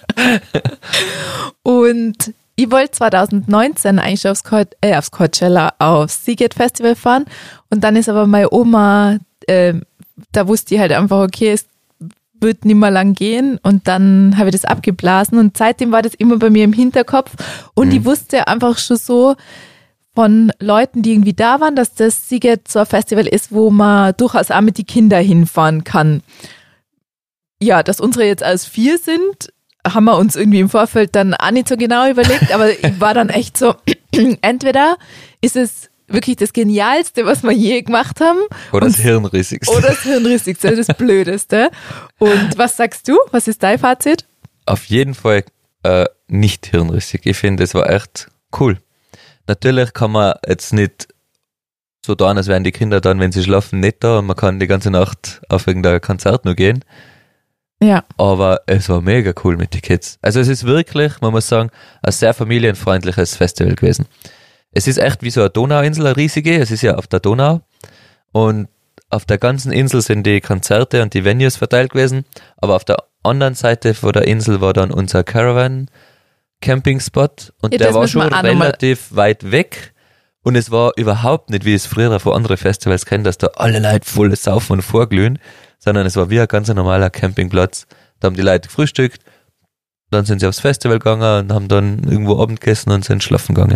Und ich wollte 2019 eigentlich schon aufs Coachella, aufs Sziget Festival fahren. Und dann ist aber meine Oma, da wusste ich halt einfach, okay, es wird nicht mehr lang gehen. Und dann habe ich das abgeblasen. Und seitdem war das immer bei mir im Hinterkopf. Und ich wusste einfach schon so von Leuten, die irgendwie da waren, dass das Sziget so ein Festival ist, wo man durchaus auch mit den Kindern hinfahren kann. Ja, dass unsere jetzt als 4 sind, haben wir uns irgendwie im Vorfeld dann auch nicht so genau überlegt, aber ich war dann echt so, entweder ist es wirklich das Genialste, was wir je gemacht haben. Oder das Hirnrissigste. Oder das Hirnrissigste, das Blödeste. Und was sagst du? Was ist dein Fazit? Auf jeden Fall nicht hirnrissig. Ich finde, es war echt cool. Natürlich kann man jetzt nicht so tun, als wären die Kinder dann, wenn sie schlafen, nicht da und man kann die ganze Nacht auf irgendein Konzert nur gehen. Ja. Aber es war mega cool mit den Kids. Also es ist wirklich, man muss sagen, ein sehr familienfreundliches Festival gewesen. Es ist echt wie so eine Donauinsel, eine riesige, es ist ja auf der Donau und auf der ganzen Insel sind die Konzerte und die Venues verteilt gewesen, aber auf der anderen Seite von der Insel war dann unser Caravan Camping-Spot und der war schon relativ weit weg und es war überhaupt nicht, wie es früher von anderen Festivals kennt, dass da alle Leute voll saufen und vorglühen, sondern es war wie ein ganz normaler Campingplatz. Da haben die Leute gefrühstückt, dann sind sie aufs Festival gegangen und haben dann irgendwo Abend gegessen und sind schlafen gegangen.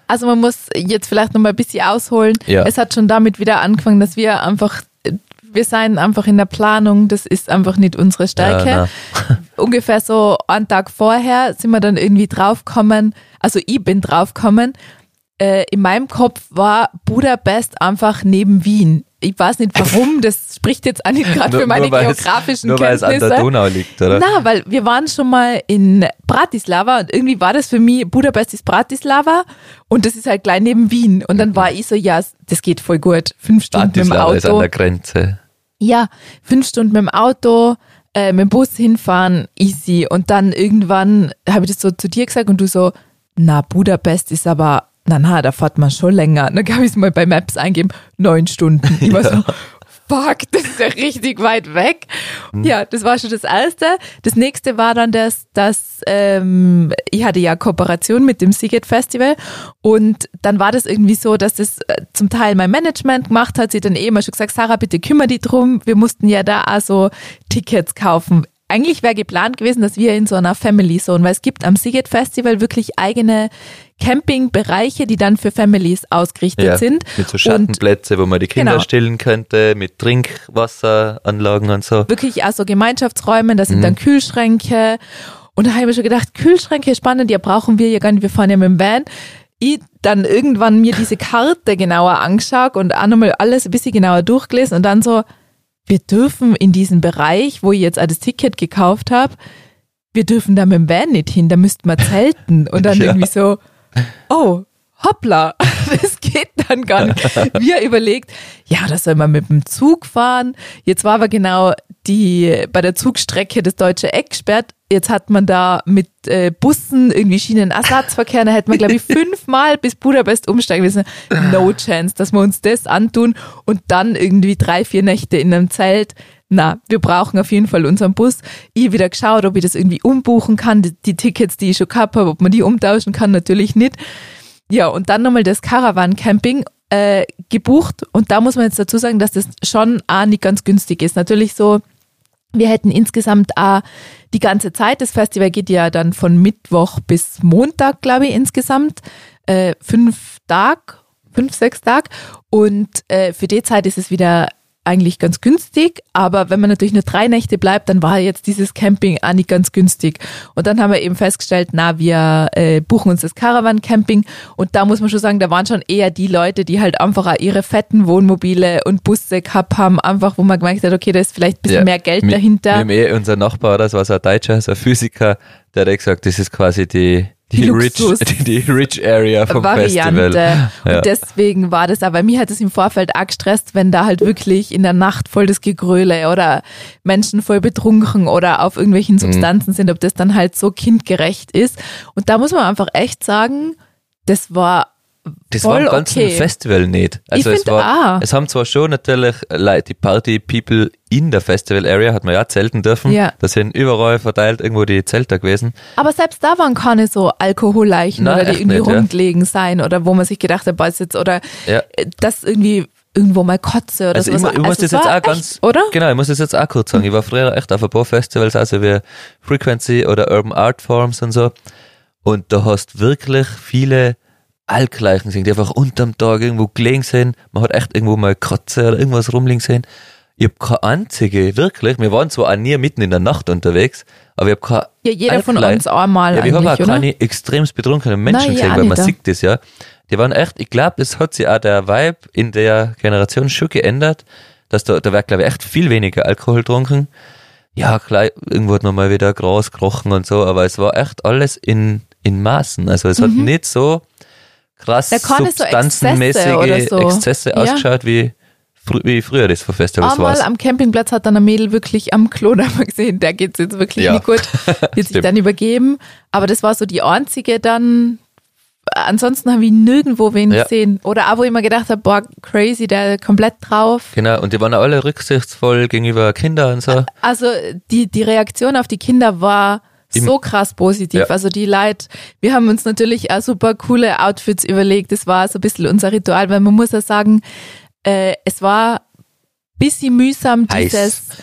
Also man muss jetzt vielleicht noch mal ein bisschen ausholen. Ja. Es hat schon damit wieder angefangen, dass wir seien einfach in der Planung, das ist einfach nicht unsere Stärke. Ja, Ungefähr so einen Tag vorher sind wir dann irgendwie draufgekommen, also ich bin draufgekommen, in meinem Kopf war Budapest einfach neben Wien. Ich weiß nicht warum, das spricht jetzt auch nicht gerade für meine geografischen Kenntnisse. Nur weil es an der Donau liegt, oder? Na, weil wir waren schon mal in Bratislava und irgendwie war das für mich, Budapest ist Bratislava und das ist halt gleich neben Wien. Und dann war ich so, ja, das geht voll gut. 5 Stunden Bratislava mit dem Auto. ist an der Grenze. Ja, 5 Stunden mit dem Auto, mit dem Bus hinfahren, easy. Und dann irgendwann habe ich das so zu dir gesagt und du so, na, Budapest ist aber, na, da fährt man schon länger. Dann habe ich es mal bei Maps eingeben, 9 Stunden. Ich war so, fuck, das ist ja richtig weit weg. Ja, das war schon das Erste. Das nächste war dann dass ich hatte ja Kooperation mit dem Sziget Festival und dann war das irgendwie so, dass das zum Teil mein Management gemacht hat. Sie hat dann immer schon gesagt, Sarah, bitte kümmere dich drum. Wir mussten ja da auch so Tickets kaufen. Eigentlich wäre geplant gewesen, dass wir in so einer Family Zone, weil es gibt am Sziget Festival wirklich eigene Campingbereiche, die dann für Families ausgerichtet sind. Mit so Schattenplätze, wo man die Kinder stillen könnte, mit Trinkwasseranlagen und so. Wirklich auch so Gemeinschaftsräume, da sind dann Kühlschränke. Und da habe ich mir schon gedacht, Kühlschränke, spannend, ja brauchen wir ja gar nicht, wir fahren ja mit dem Van. Ich dann irgendwann mir diese Karte genauer angeschaut und auch nochmal alles ein bisschen genauer durchgelesen und dann so, wir dürfen in diesen Bereich, wo ich jetzt auch das Ticket gekauft habe, wir dürfen da mit dem Van nicht hin, da müssten wir zelten. Und dann irgendwie so, oh, hoppla, das geht dann gar nicht. Wir überlegt, ja, da soll man mit dem Zug fahren. Jetzt war aber genau bei der Zugstrecke das Deutsche Eck gesperrt. Jetzt hat man da mit Bussen irgendwie Schienenersatzverkehr, da hätten wir, glaube ich, 5-mal bis Budapest umsteigen müssen. No chance, dass wir uns das antun und dann irgendwie 3-4 Nächte in einem Zelt. Na, wir brauchen auf jeden Fall unseren Bus. Ich wieder geschaut, ob ich das irgendwie umbuchen kann. Die Tickets, die ich schon gehabt habe, ob man die umtauschen kann, natürlich nicht. Ja, und dann nochmal das Caravan-Camping gebucht. Und da muss man jetzt dazu sagen, dass das schon auch nicht ganz günstig ist. Natürlich so, wir hätten insgesamt auch die ganze Zeit, das Festival geht ja dann von Mittwoch bis Montag, glaube ich, insgesamt 5, 6 Tage. Und für die Zeit ist es wieder eigentlich ganz günstig, aber wenn man natürlich nur 3 Nächte bleibt, dann war jetzt dieses Camping auch nicht ganz günstig. Und dann haben wir eben festgestellt, wir buchen uns das Caravan-Camping und da muss man schon sagen, da waren schon eher die Leute, die halt einfach auch ihre fetten Wohnmobile und Busse gehabt haben, einfach wo man gemerkt hat, okay, da ist vielleicht ein bisschen mehr Geld dahinter. Wir haben unser Nachbar, das war so ein Deutscher, so ein Physiker, der hat gesagt, das ist quasi die Rich Area vom Variante. Festival. Ja. Und deswegen war das, aber mir hat es im Vorfeld auch gestresst, wenn da halt wirklich in der Nacht voll das Gegröle oder Menschen voll betrunken oder auf irgendwelchen Substanzen sind, ob das dann halt so kindgerecht ist. Und da muss man einfach echt sagen, das war voll im ganzen okay. Festival nicht. Also ich es haben zwar schon natürlich die Party-People in der Festival-Area, hat man ja zelten dürfen. Ja. Da sind überall verteilt irgendwo die Zelte gewesen. Aber selbst da waren keine so Alkoholleichen oder die irgendwie nicht, rumgelegen sein oder wo man sich gedacht hat, boah, ist jetzt oder das irgendwie irgendwo mal Kotze oder also so. Ich muss das jetzt auch ganz, oder? Genau, ich muss das jetzt auch kurz sagen. Ich war früher echt auf ein paar Festivals, also wie Frequency oder Urban Art Forums und so. Und da hast wirklich viele Alkleichen sind, die einfach unterm Tag irgendwo gelegen sind. Man hat echt irgendwo mal Kotze oder irgendwas rumliegen sehen. Ich habe keine einzige, wirklich. Wir waren zwar auch nie mitten in der Nacht unterwegs, aber ich habe keine jeder von uns einmal eigentlich, oder? Ich habe auch keine extremst betrunkenen Menschen gesehen, weil man sieht das ja. Die waren echt, ich glaube, es hat sich auch der Vibe in der Generation schon geändert, dass da wird, glaube ich, echt viel weniger Alkohol getrunken. Ja, klar, irgendwo hat man mal wieder Gras gekrochen und so, aber es war alles in Maßen. Also es hat nicht so krass substanzenmäßige Exzesse ausgeschaut, wie früher das für Festivals war. Einmal am Campingplatz hat dann ein Mädel wirklich am Klo da mal gesehen, der geht's jetzt wirklich nicht gut, wird sich dann übergeben. Aber das war so die einzige dann, ansonsten habe ich nirgendwo wen gesehen. Oder auch, wo ich mir gedacht habe, boah, crazy, der komplett drauf. Genau, und die waren alle rücksichtsvoll gegenüber Kindern und so. Also die Reaktion auf die Kinder war so krass positiv. Ja. Also die Leute, wir haben uns natürlich auch super coole Outfits überlegt. Das war so ein bisschen unser Ritual, weil man muss ja sagen, es war ein bisschen mühsam,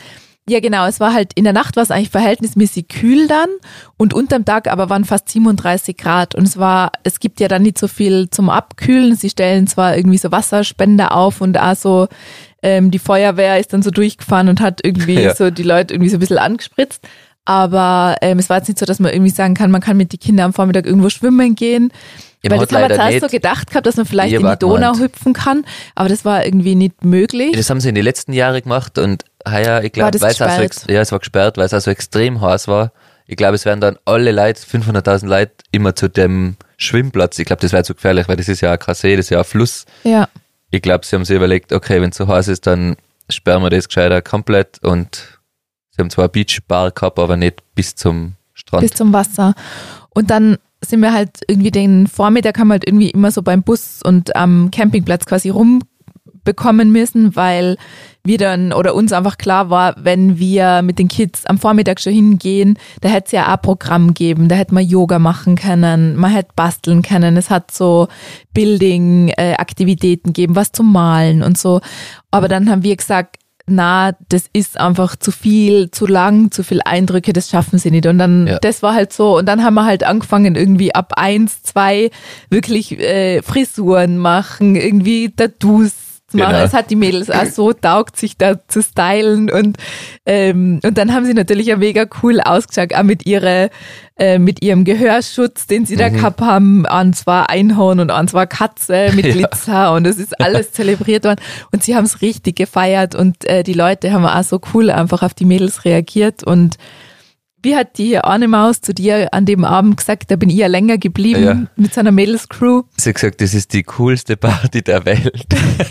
Ja, genau. Es war halt, in der Nacht war es eigentlich verhältnismäßig kühl dann und unterm Tag aber waren fast 37 Grad und es gibt ja dann nicht so viel zum Abkühlen. Sie stellen zwar irgendwie so Wasserspender auf und auch so, die Feuerwehr ist dann so durchgefahren und hat irgendwie so die Leute irgendwie so ein bisschen angespritzt. Aber es war jetzt nicht so, dass man irgendwie sagen kann, man kann mit den Kindern am Vormittag irgendwo schwimmen gehen. Weil das haben wir zuerst so gedacht gehabt, dass man vielleicht in die Donau hüpfen kann, aber das war irgendwie nicht möglich. Das haben sie in den letzten Jahren gemacht und heuer, ich glaube, es war gesperrt, weil es also extrem heiß war. Ich glaube, es werden dann alle Leute, 500.000 Leute, immer zu dem Schwimmplatz. Ich glaube, das wäre zu gefährlich, weil das ist ja kein See, das ist ja ein Fluss. Ja. Ich glaube, sie haben sich überlegt, okay, wenn es so heiß ist, dann sperren wir das gescheiter komplett und sie haben zwar eine Beachbar gehabt, aber nicht bis zum Strand. Bis zum Wasser. Und dann sind wir halt irgendwie den Vormittag haben wir halt irgendwie immer so beim Bus und am Campingplatz quasi rumbekommen müssen, weil wir dann oder uns einfach klar war, wenn wir mit den Kids am Vormittag schon hingehen, da hätte es ja auch ein Programm geben, da hätte man Yoga machen können, man hätte basteln können, es hat so Building-Aktivitäten gegeben, was zum Malen und so. Aber dann haben wir gesagt, das ist einfach zu viel, zu lang, zu viel Eindrücke, das schaffen sie nicht. Und dann, das war halt so, und dann haben wir halt angefangen, irgendwie ab 1, 2 wirklich Frisuren machen, irgendwie Tattoos machen. Genau. Es hat die Mädels auch so taugt, sich da zu stylen und dann haben sie natürlich ja mega cool ausgeschaut, auch mit ihrem Gehörschutz, den sie da gehabt haben, an zwar Einhorn und an zwar Katze mit Glitzer und es ist alles zelebriert worden und sie haben es richtig gefeiert und die Leute haben auch so cool einfach auf die Mädels reagiert und wie hat die Arne Maus zu dir an dem Abend gesagt, da bin ich ja länger geblieben mit seiner Mädels-Crew? Sie hat gesagt, das ist die coolste Party der Welt.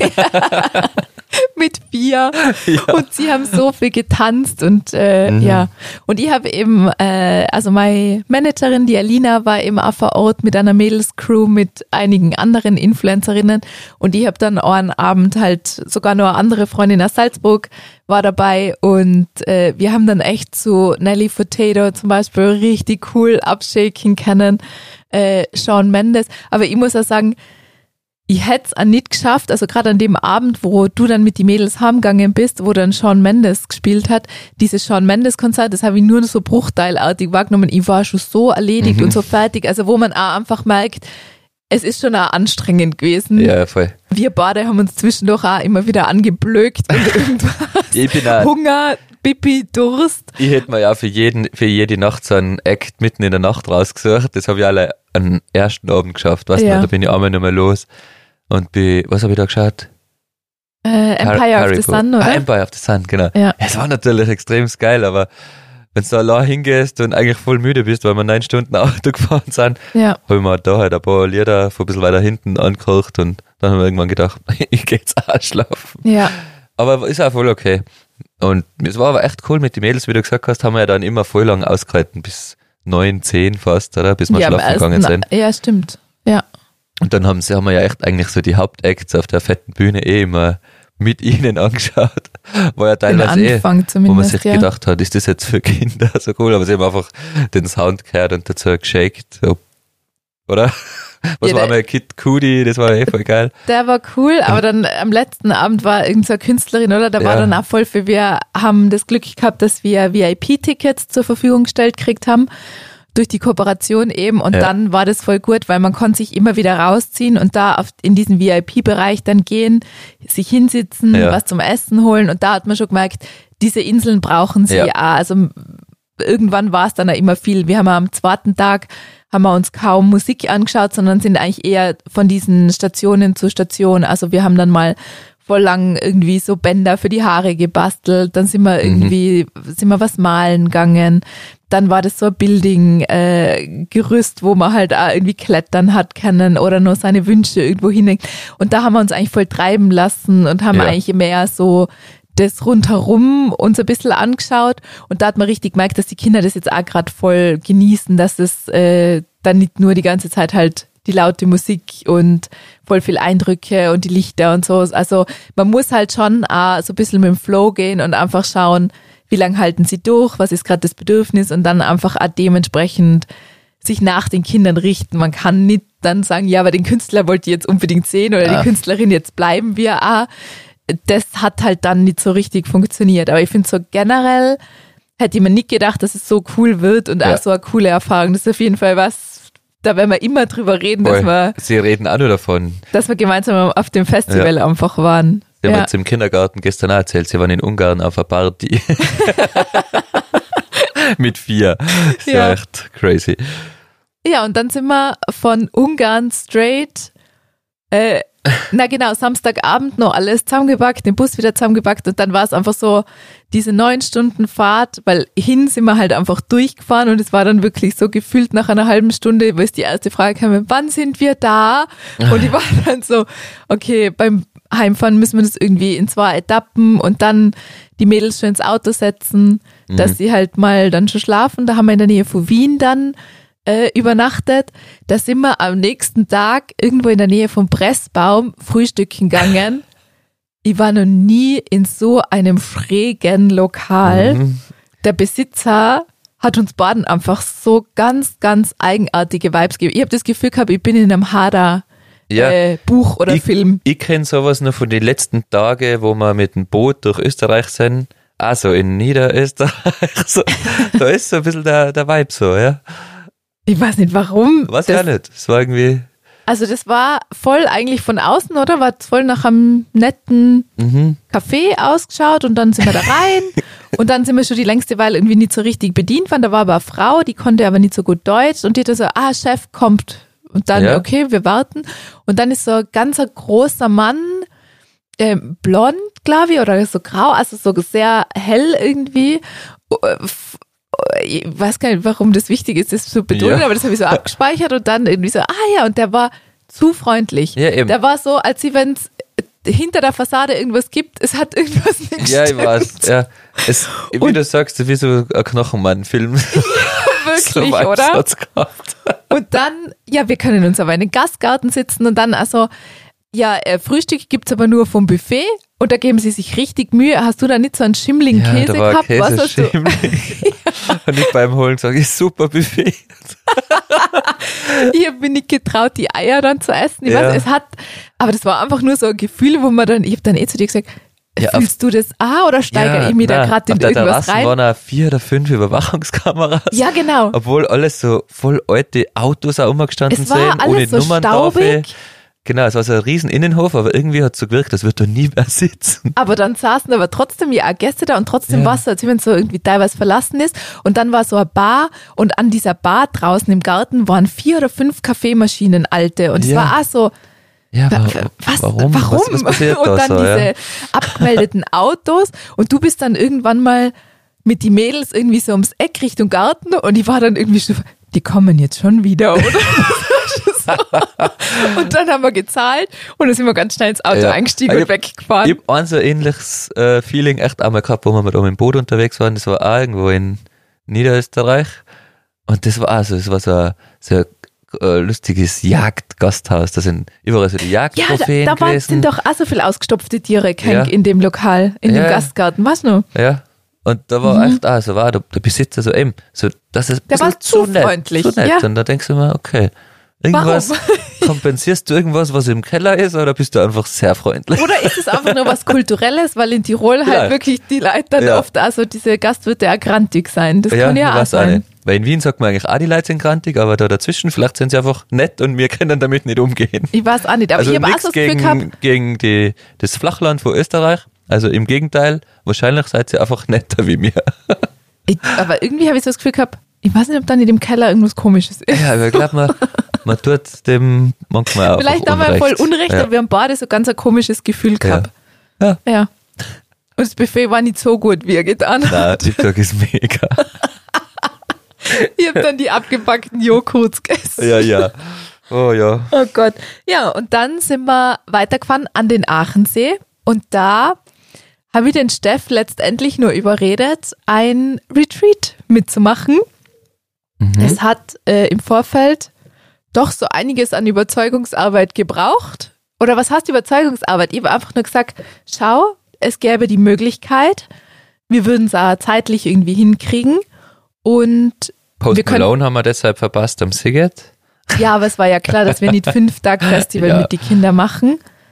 Mit 4 und sie haben so viel getanzt und und ich habe eben, also meine Managerin, die Alina, war eben auch vor Ort mit einer Mädels-Crew mit einigen anderen Influencerinnen und ich habe dann einen Abend halt, sogar noch eine andere Freundin aus Salzburg war dabei und wir haben dann echt so Nelly Furtado zum Beispiel richtig cool abshaken können, Shawn Mendes, aber ich muss auch sagen, ich hätte es auch nicht geschafft, also gerade an dem Abend, wo du dann mit die Mädels heimgegangen bist, wo dann Shawn Mendes gespielt hat, dieses Shawn Mendes Konzert, das habe ich nur so bruchteilartig wahrgenommen, ich war schon so erledigt und so fertig, also wo man auch einfach merkt, es ist schon auch anstrengend gewesen. Ja, voll. Wir beide haben uns zwischendurch auch immer wieder angeblökt und irgendwas, Hunger, Pipi, Durst. Ich hätte mir ja für jede Nacht so einen Act mitten in der Nacht rausgesucht, das habe ich alle am ersten Abend geschafft, weißt du, da bin ich einmal nicht mehr los. Und was habe ich da geschaut? Empire of the Sun, oder? Empire of the Sun, genau. Ja. Es war natürlich extrem geil, aber wenn du da allein hingehst und eigentlich voll müde bist, weil wir 9 Stunden Auto gefahren sind, habe ich mir da halt ein paar Lieder von ein bisschen weiter hinten angehört und dann haben wir irgendwann gedacht, ich gehe jetzt auch schlafen. Ja. Aber ist auch voll okay. Und es war aber echt cool mit den Mädels, wie du gesagt hast, haben wir ja dann immer voll lang ausgehalten, bis 9, 10 fast, oder? Bis wir schlafen gegangen sind. Ja, stimmt. Ja. Und dann haben wir ja echt eigentlich so die Hauptacts auf der fetten Bühne immer mit ihnen angeschaut. War ja teilweise wo man sich gedacht hat, ist das jetzt für Kinder so cool? Aber sie haben einfach den Sound gehört und dazu geshakt, oder? Was war einmal Kid Cudi, das war voll geil. Der war cool, aber dann am letzten Abend war irgend so eine Künstlerin, oder? Da war dann auch voll viel. Wir haben das Glück gehabt, dass wir VIP-Tickets zur Verfügung gestellt gekriegt haben. Durch die Kooperation eben und dann war das voll gut, weil man konnte sich immer wieder rausziehen und da in diesen VIP-Bereich dann gehen, sich hinsitzen, was zum Essen holen und da hat man schon gemerkt, diese Inseln brauchen sie auch. Also irgendwann war es dann auch immer viel. Wir haben am zweiten Tag haben wir uns kaum Musik angeschaut, sondern sind eigentlich eher von diesen Stationen zu Station. Also wir haben dann mal voll lang irgendwie so Bänder für die Haare gebastelt, dann sind wir irgendwie, sind wir was malen gegangen, dann war das so ein Building-Gerüst, wo man halt auch irgendwie klettern hat können oder nur seine Wünsche irgendwo hinhängt und da haben wir uns eigentlich voll treiben lassen und haben eigentlich mehr so das rundherum uns ein bisschen angeschaut und da hat man richtig gemerkt, dass die Kinder das jetzt auch gerade voll genießen, dass es dann nicht nur die ganze Zeit halt die laute Musik und voll viel Eindrücke und die Lichter und so. Also man muss halt schon auch so ein bisschen mit dem Flow gehen und einfach schauen, wie lange halten sie durch, was ist gerade das Bedürfnis und dann einfach auch dementsprechend sich nach den Kindern richten. Man kann nicht dann sagen, ja, aber den Künstler wollt ihr jetzt unbedingt sehen oder die Künstlerin, jetzt bleiben wir auch. das hat halt dann nicht so richtig funktioniert. Aber ich finde so generell, hätte ich mir nicht gedacht, dass es so cool wird und auch so eine coole Erfahrung. Das ist auf jeden Fall was, da werden wir immer drüber reden, Sie reden auch nur davon. Dass wir gemeinsam auf dem Festival einfach waren. Sie haben jetzt im Kindergarten gestern auch erzählt, sie waren in Ungarn auf einer Party. Mit 4. Ist ja echt crazy. Ja, und dann sind wir von Ungarn straight, Samstagabend noch alles zusammengepackt, den Bus wieder zusammengepackt und dann war es einfach so diese 9 Stunden Fahrt, weil hin sind wir halt einfach durchgefahren und es war dann wirklich so gefühlt nach einer halben Stunde, wo es die erste Frage kam, wann sind wir da? Und ich war dann so, okay, beim Heimfahren müssen wir das irgendwie in 2 Etappen und dann die Mädels schon ins Auto setzen, dass sie halt mal dann schon schlafen. Da haben wir in der Nähe von Wien dann übernachtet. Da sind wir am nächsten Tag irgendwo in der Nähe vom Pressbaum frühstücken gegangen. Ich war noch nie in so einem schrägen Lokal. Der Besitzer hat uns beiden einfach so ganz, ganz eigenartige Vibes gegeben. Ich habe das Gefühl gehabt, ich bin in einem Hader Buch oder Film. Ich kenne sowas noch von den letzten Tagen, wo wir mit dem Boot durch Österreich sind. Also in Niederösterreich. So, da ist so ein bisschen der Vibe so, ja. Ich weiß nicht, warum. Weiß ich auch nicht. Das war irgendwie... Also das war voll eigentlich von außen, oder? War voll nach einem netten Café ausgeschaut und dann sind wir da rein und dann sind wir schon die längste Weile irgendwie nicht so richtig bedient worden. Da war aber eine Frau, die konnte aber nicht so gut Deutsch und die hat so, Chef kommt. Und dann, okay, wir warten. Und dann ist so ein ganz großer Mann, blond, glaube ich, oder so grau, also so sehr hell irgendwie. Ich weiß gar nicht, warum das wichtig ist, das zu betonen, aber das habe ich so abgespeichert und dann irgendwie so, und der war zu freundlich. Ja, eben. Der war so, als wenn es hinter der Fassade irgendwas gibt, es hat irgendwas nicht gestimmt. Ja, ich weiß, ja. Wie du sagst, wie so ein Knochenmann-Film. Wirklich, so oder? Und dann, wir können uns aber in den Gastgarten sitzen und dann Frühstück gibt's aber nur vom Buffet und da geben sie sich richtig Mühe. Hast du da nicht so einen schimmligen Käse gehabt? Käse was schimmlig. Und ich beim Holen sage ich, super Buffet. Ich habe mir nicht getraut, die Eier dann zu essen. Ich weiß, aber das war einfach nur so ein Gefühl, wo man dann, ich habe dann zu dir gesagt, fühlst du das oder steigere ich mich da gerade in irgendwas rein? Waren auch 4 oder 5 Überwachungskameras. Ja, genau. Obwohl alles so voll alte Autos auch umgestanden sind, ohne Nummerntafel. Genau, es war so ein riesen Innenhof, aber irgendwie hat es so gewirkt, das wird da nie mehr sitzen. Aber dann saßen aber trotzdem auch Gäste da und trotzdem Wasser, als wenn es so irgendwie teilweise verlassen ist. Und dann war so eine Bar und an dieser Bar draußen im Garten waren 4 oder 5 Kaffeemaschinen alte und es war auch so, warum? Was passiert und da dann so, diese abgemeldeten Autos und du bist dann irgendwann mal mit den Mädels irgendwie so ums Eck Richtung Garten und ich war dann irgendwie so, die kommen jetzt schon wieder, oder? Und dann haben wir gezahlt und dann sind wir ganz schnell ins Auto eingestiegen und weggefahren. Ich habe ein so ähnliches Feeling echt einmal gehabt, wo wir mit dem Boot unterwegs waren. Das war auch irgendwo in Niederösterreich und das war auch so, so ein lustiges Jagdgasthaus. Da sind überall so die Jagdtrophäen da sind doch auch so viele ausgestopfte Tiere in dem Lokal, in dem Gastgarten, weißt du? Ja. Und da war echt war der Besitzer so eben, so, das ist der war zu freundlich. Und da denkst du immer, okay, kompensierst du irgendwas, was im Keller ist, oder bist du einfach sehr freundlich? Oder ist es einfach nur was Kulturelles, weil in Tirol halt wirklich die Leute dann oft, also diese Gastwirte auch grantig sein. Das kann ja auch sein. Nicht. Weil in Wien sagt man eigentlich auch, die Leute sind grantig, aber da dazwischen, vielleicht sind sie einfach nett und wir können damit nicht umgehen. Ich weiß auch nicht, aber also ich habe auch so das Gefühl gehabt. Gegen das Flachland von Österreich, also im Gegenteil, wahrscheinlich seid ihr einfach netter wie mir. Aber irgendwie habe ich so das Gefühl gehabt, ich weiß nicht, ob da in dem Keller irgendwas Komisches ist. Ja, aber ich glaube, man tut dem manchmal auch vielleicht haben wir voll Unrecht, aber wir haben beide so ganz ein komisches Gefühl gehabt. Ja. Und das Buffet war nicht so gut, wie er getan hat. Nein, TikTok ist mega. Ich habe dann die abgepackten Joghurts gegessen. Ja. Oh ja. Oh Gott. Ja, und dann sind wir weitergefahren an den Aachensee und da habe ich den Steff letztendlich nur überredet, ein Retreat mitzumachen. Es hat im Vorfeld doch so einiges an Überzeugungsarbeit gebraucht. Oder was heißt Überzeugungsarbeit? Ich habe einfach nur gesagt, schau, es gäbe die Möglichkeit, wir würden es auch zeitlich irgendwie hinkriegen. Und Post Malone haben wir deshalb verpasst am Siget. Ja, aber es war ja klar, dass wir nicht 5-Tage-Festival mit den Kindern machen.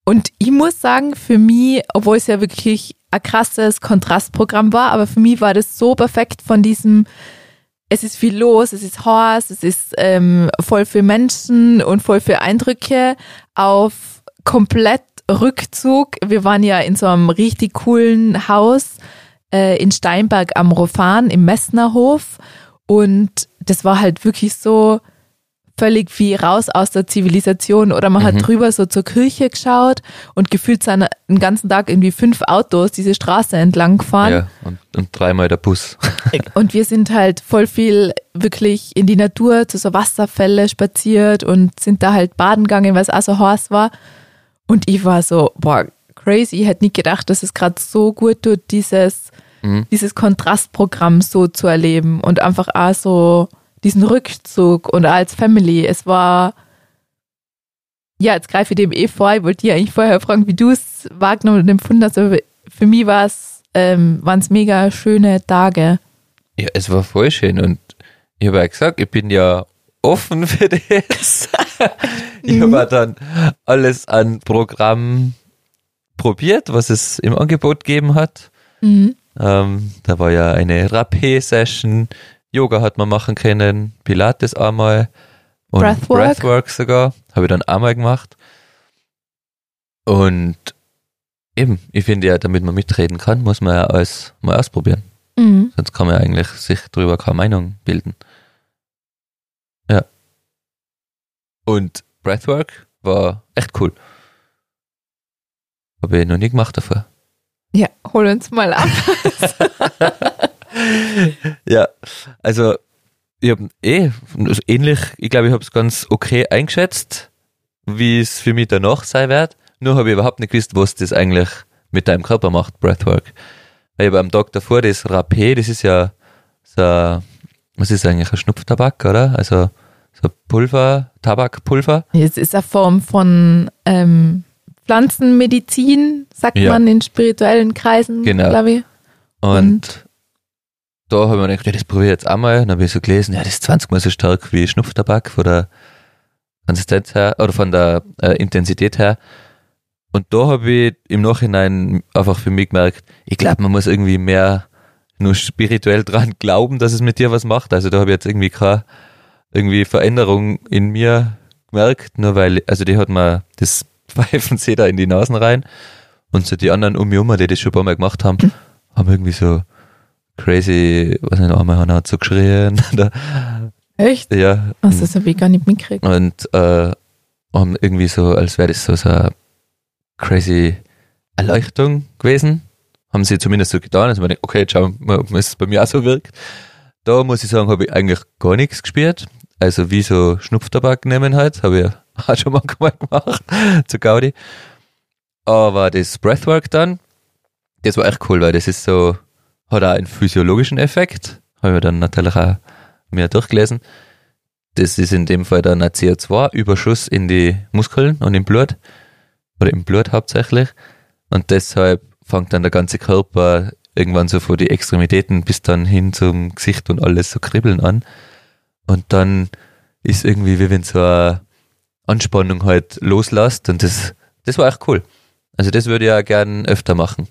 Und ich muss sagen, für mich, obwohl es ja wirklich ein krasses Kontrastprogramm war, aber für mich war das so perfekt von diesem, es ist viel los, es ist heiß, es ist voll für Menschen und voll für Eindrücke auf komplett Rückzug. Wir waren ja in so einem richtig coolen Haus in Steinberg am Rofan im Messnerhof und das war halt wirklich so völlig wie raus aus der Zivilisation oder man hat drüber so zur Kirche geschaut und gefühlt sind den ganzen Tag irgendwie 5 Autos diese Straße entlang gefahren. Ja, und 3-mal der Bus. Und wir sind halt voll viel wirklich in die Natur zu so Wasserfälle spaziert und sind da halt baden gegangen, weil es auch so heiß war. Und ich war so, boah, crazy. Ich hätte nicht gedacht, dass es gerade so gut tut, dieses Kontrastprogramm so zu erleben und einfach auch so diesen Rückzug und als Family. Es war, ja, jetzt greife ich dem vor, ich wollte dir eigentlich vorher fragen, wie du es wahrgenommen und empfunden hast, aber für mich waren es mega schöne Tage. Ja, es war voll schön und ich habe ja gesagt, ich bin ja offen für das. Ich habe dann alles an Programm probiert, was es im Angebot gegeben hat. Da war ja eine Rapé-Session, Yoga hat man machen können, Pilates einmal und Breathwork sogar, habe ich dann einmal gemacht. Und eben, ich finde ja, damit man mitreden kann, muss man ja alles mal ausprobieren. Sonst kann man ja eigentlich sich darüber keine Meinung bilden. Ja. Und Breathwork war echt cool. Habe ich noch nie gemacht davor. Ja, hol uns mal ab. Ja, also ich habe ähnlich, ich glaube, ich habe es ganz okay eingeschätzt, wie es für mich danach sein wird. Nur habe ich überhaupt nicht gewusst, was das eigentlich mit deinem Körper macht, Breathwork. Weil ich am Tag davor, das Rapé, das ist ja so, was ist eigentlich, ein Schnupftabak, oder? Also so Pulver, Tabakpulver. Es ist eine Form von Pflanzenmedizin, sagt man in spirituellen Kreisen, glaube ich. Und da habe ich mir gedacht, ja, das probiere ich jetzt einmal. Dann habe ich so gelesen, ja, das ist 20 Mal so stark wie Schnupftabak von der Konsistenz her oder von der Intensität her. Und da habe ich im Nachhinein einfach für mich gemerkt, ich glaube, man muss irgendwie mehr nur spirituell dran glauben, dass es mit dir was macht. Also da habe ich jetzt irgendwie keine Veränderung in mir gemerkt, nur weil, also die hat mir das Pfeifen sie da in die Nasen rein und so die anderen um mich herum, die das schon ein paar Mal gemacht haben, haben irgendwie so crazy, was nicht, einmal hat so geschrien. Echt? Ja. Also das habe ich gar nicht mitgekriegt. Und haben irgendwie so, als wäre das so eine crazy Erleuchtung gewesen. Haben sie zumindest so getan. Also man denkt, okay, jetzt schauen wir, ob es bei mir auch so wirkt. Da muss ich sagen, habe ich eigentlich gar nichts gespürt. Also wie so Schnupftabak nehmen halt, habe ich auch schon manchmal gemacht, zu Gaudi. Aber das Breathwork dann, das war echt cool, weil das ist so, hat auch einen physiologischen Effekt. Habe ich mir dann natürlich auch mehr durchgelesen. Das ist in dem Fall dann ein CO2-Überschuss in die Muskeln und im Blut. Oder im Blut hauptsächlich. Und deshalb fängt dann der ganze Körper irgendwann so von die Extremitäten bis dann hin zum Gesicht und alles so kribbeln an. Und dann ist irgendwie, wie wenn so eine Anspannung halt loslässt. Und das war echt cool. Also das würde ich ja gern öfter machen.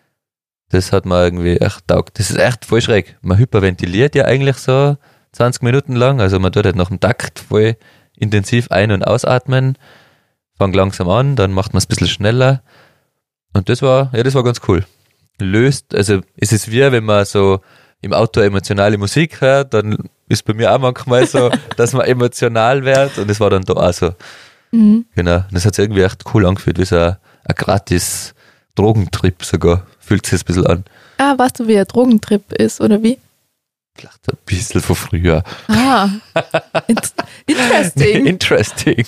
Das hat mir irgendwie echt taugt. Das ist echt voll schräg. Man hyperventiliert ja eigentlich so 20 Minuten lang. Also man tut halt nach dem Takt voll intensiv ein- und ausatmen. Fängt langsam an, dann macht man es ein bisschen schneller. Und das war ganz cool. Löst, also es ist wie, wenn man so im Auto emotionale Musik hört, dann ist bei mir auch manchmal so, dass man emotional wird und das war dann da auch so. Genau. Das hat sich irgendwie echt cool angefühlt, wie so ein gratis Drogentrip sogar. Fühlt sich das ein bisschen an. Ah, weißt du, wie ein Drogentrip ist, oder wie? Vielleicht ein bisschen von früher. Ah, interesting. Interesting.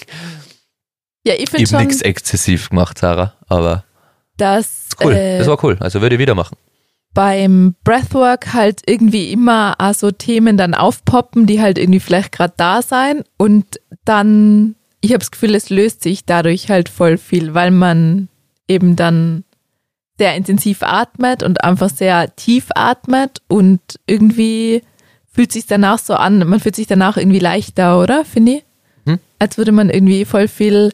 Ja, ich finde schon, nichts exzessiv gemacht, Sarah, aber dass cool. Das war cool, also würde ich wieder machen. Beim Breathwork halt irgendwie immer auch so Themen dann aufpoppen, die halt irgendwie vielleicht gerade da sein und dann, ich habe das Gefühl, es löst sich dadurch halt voll viel, weil man eben dann sehr intensiv atmet und einfach sehr tief atmet und irgendwie fühlt sich danach so an, man fühlt sich danach irgendwie leichter, oder? Finde ich? Als würde man irgendwie voll viel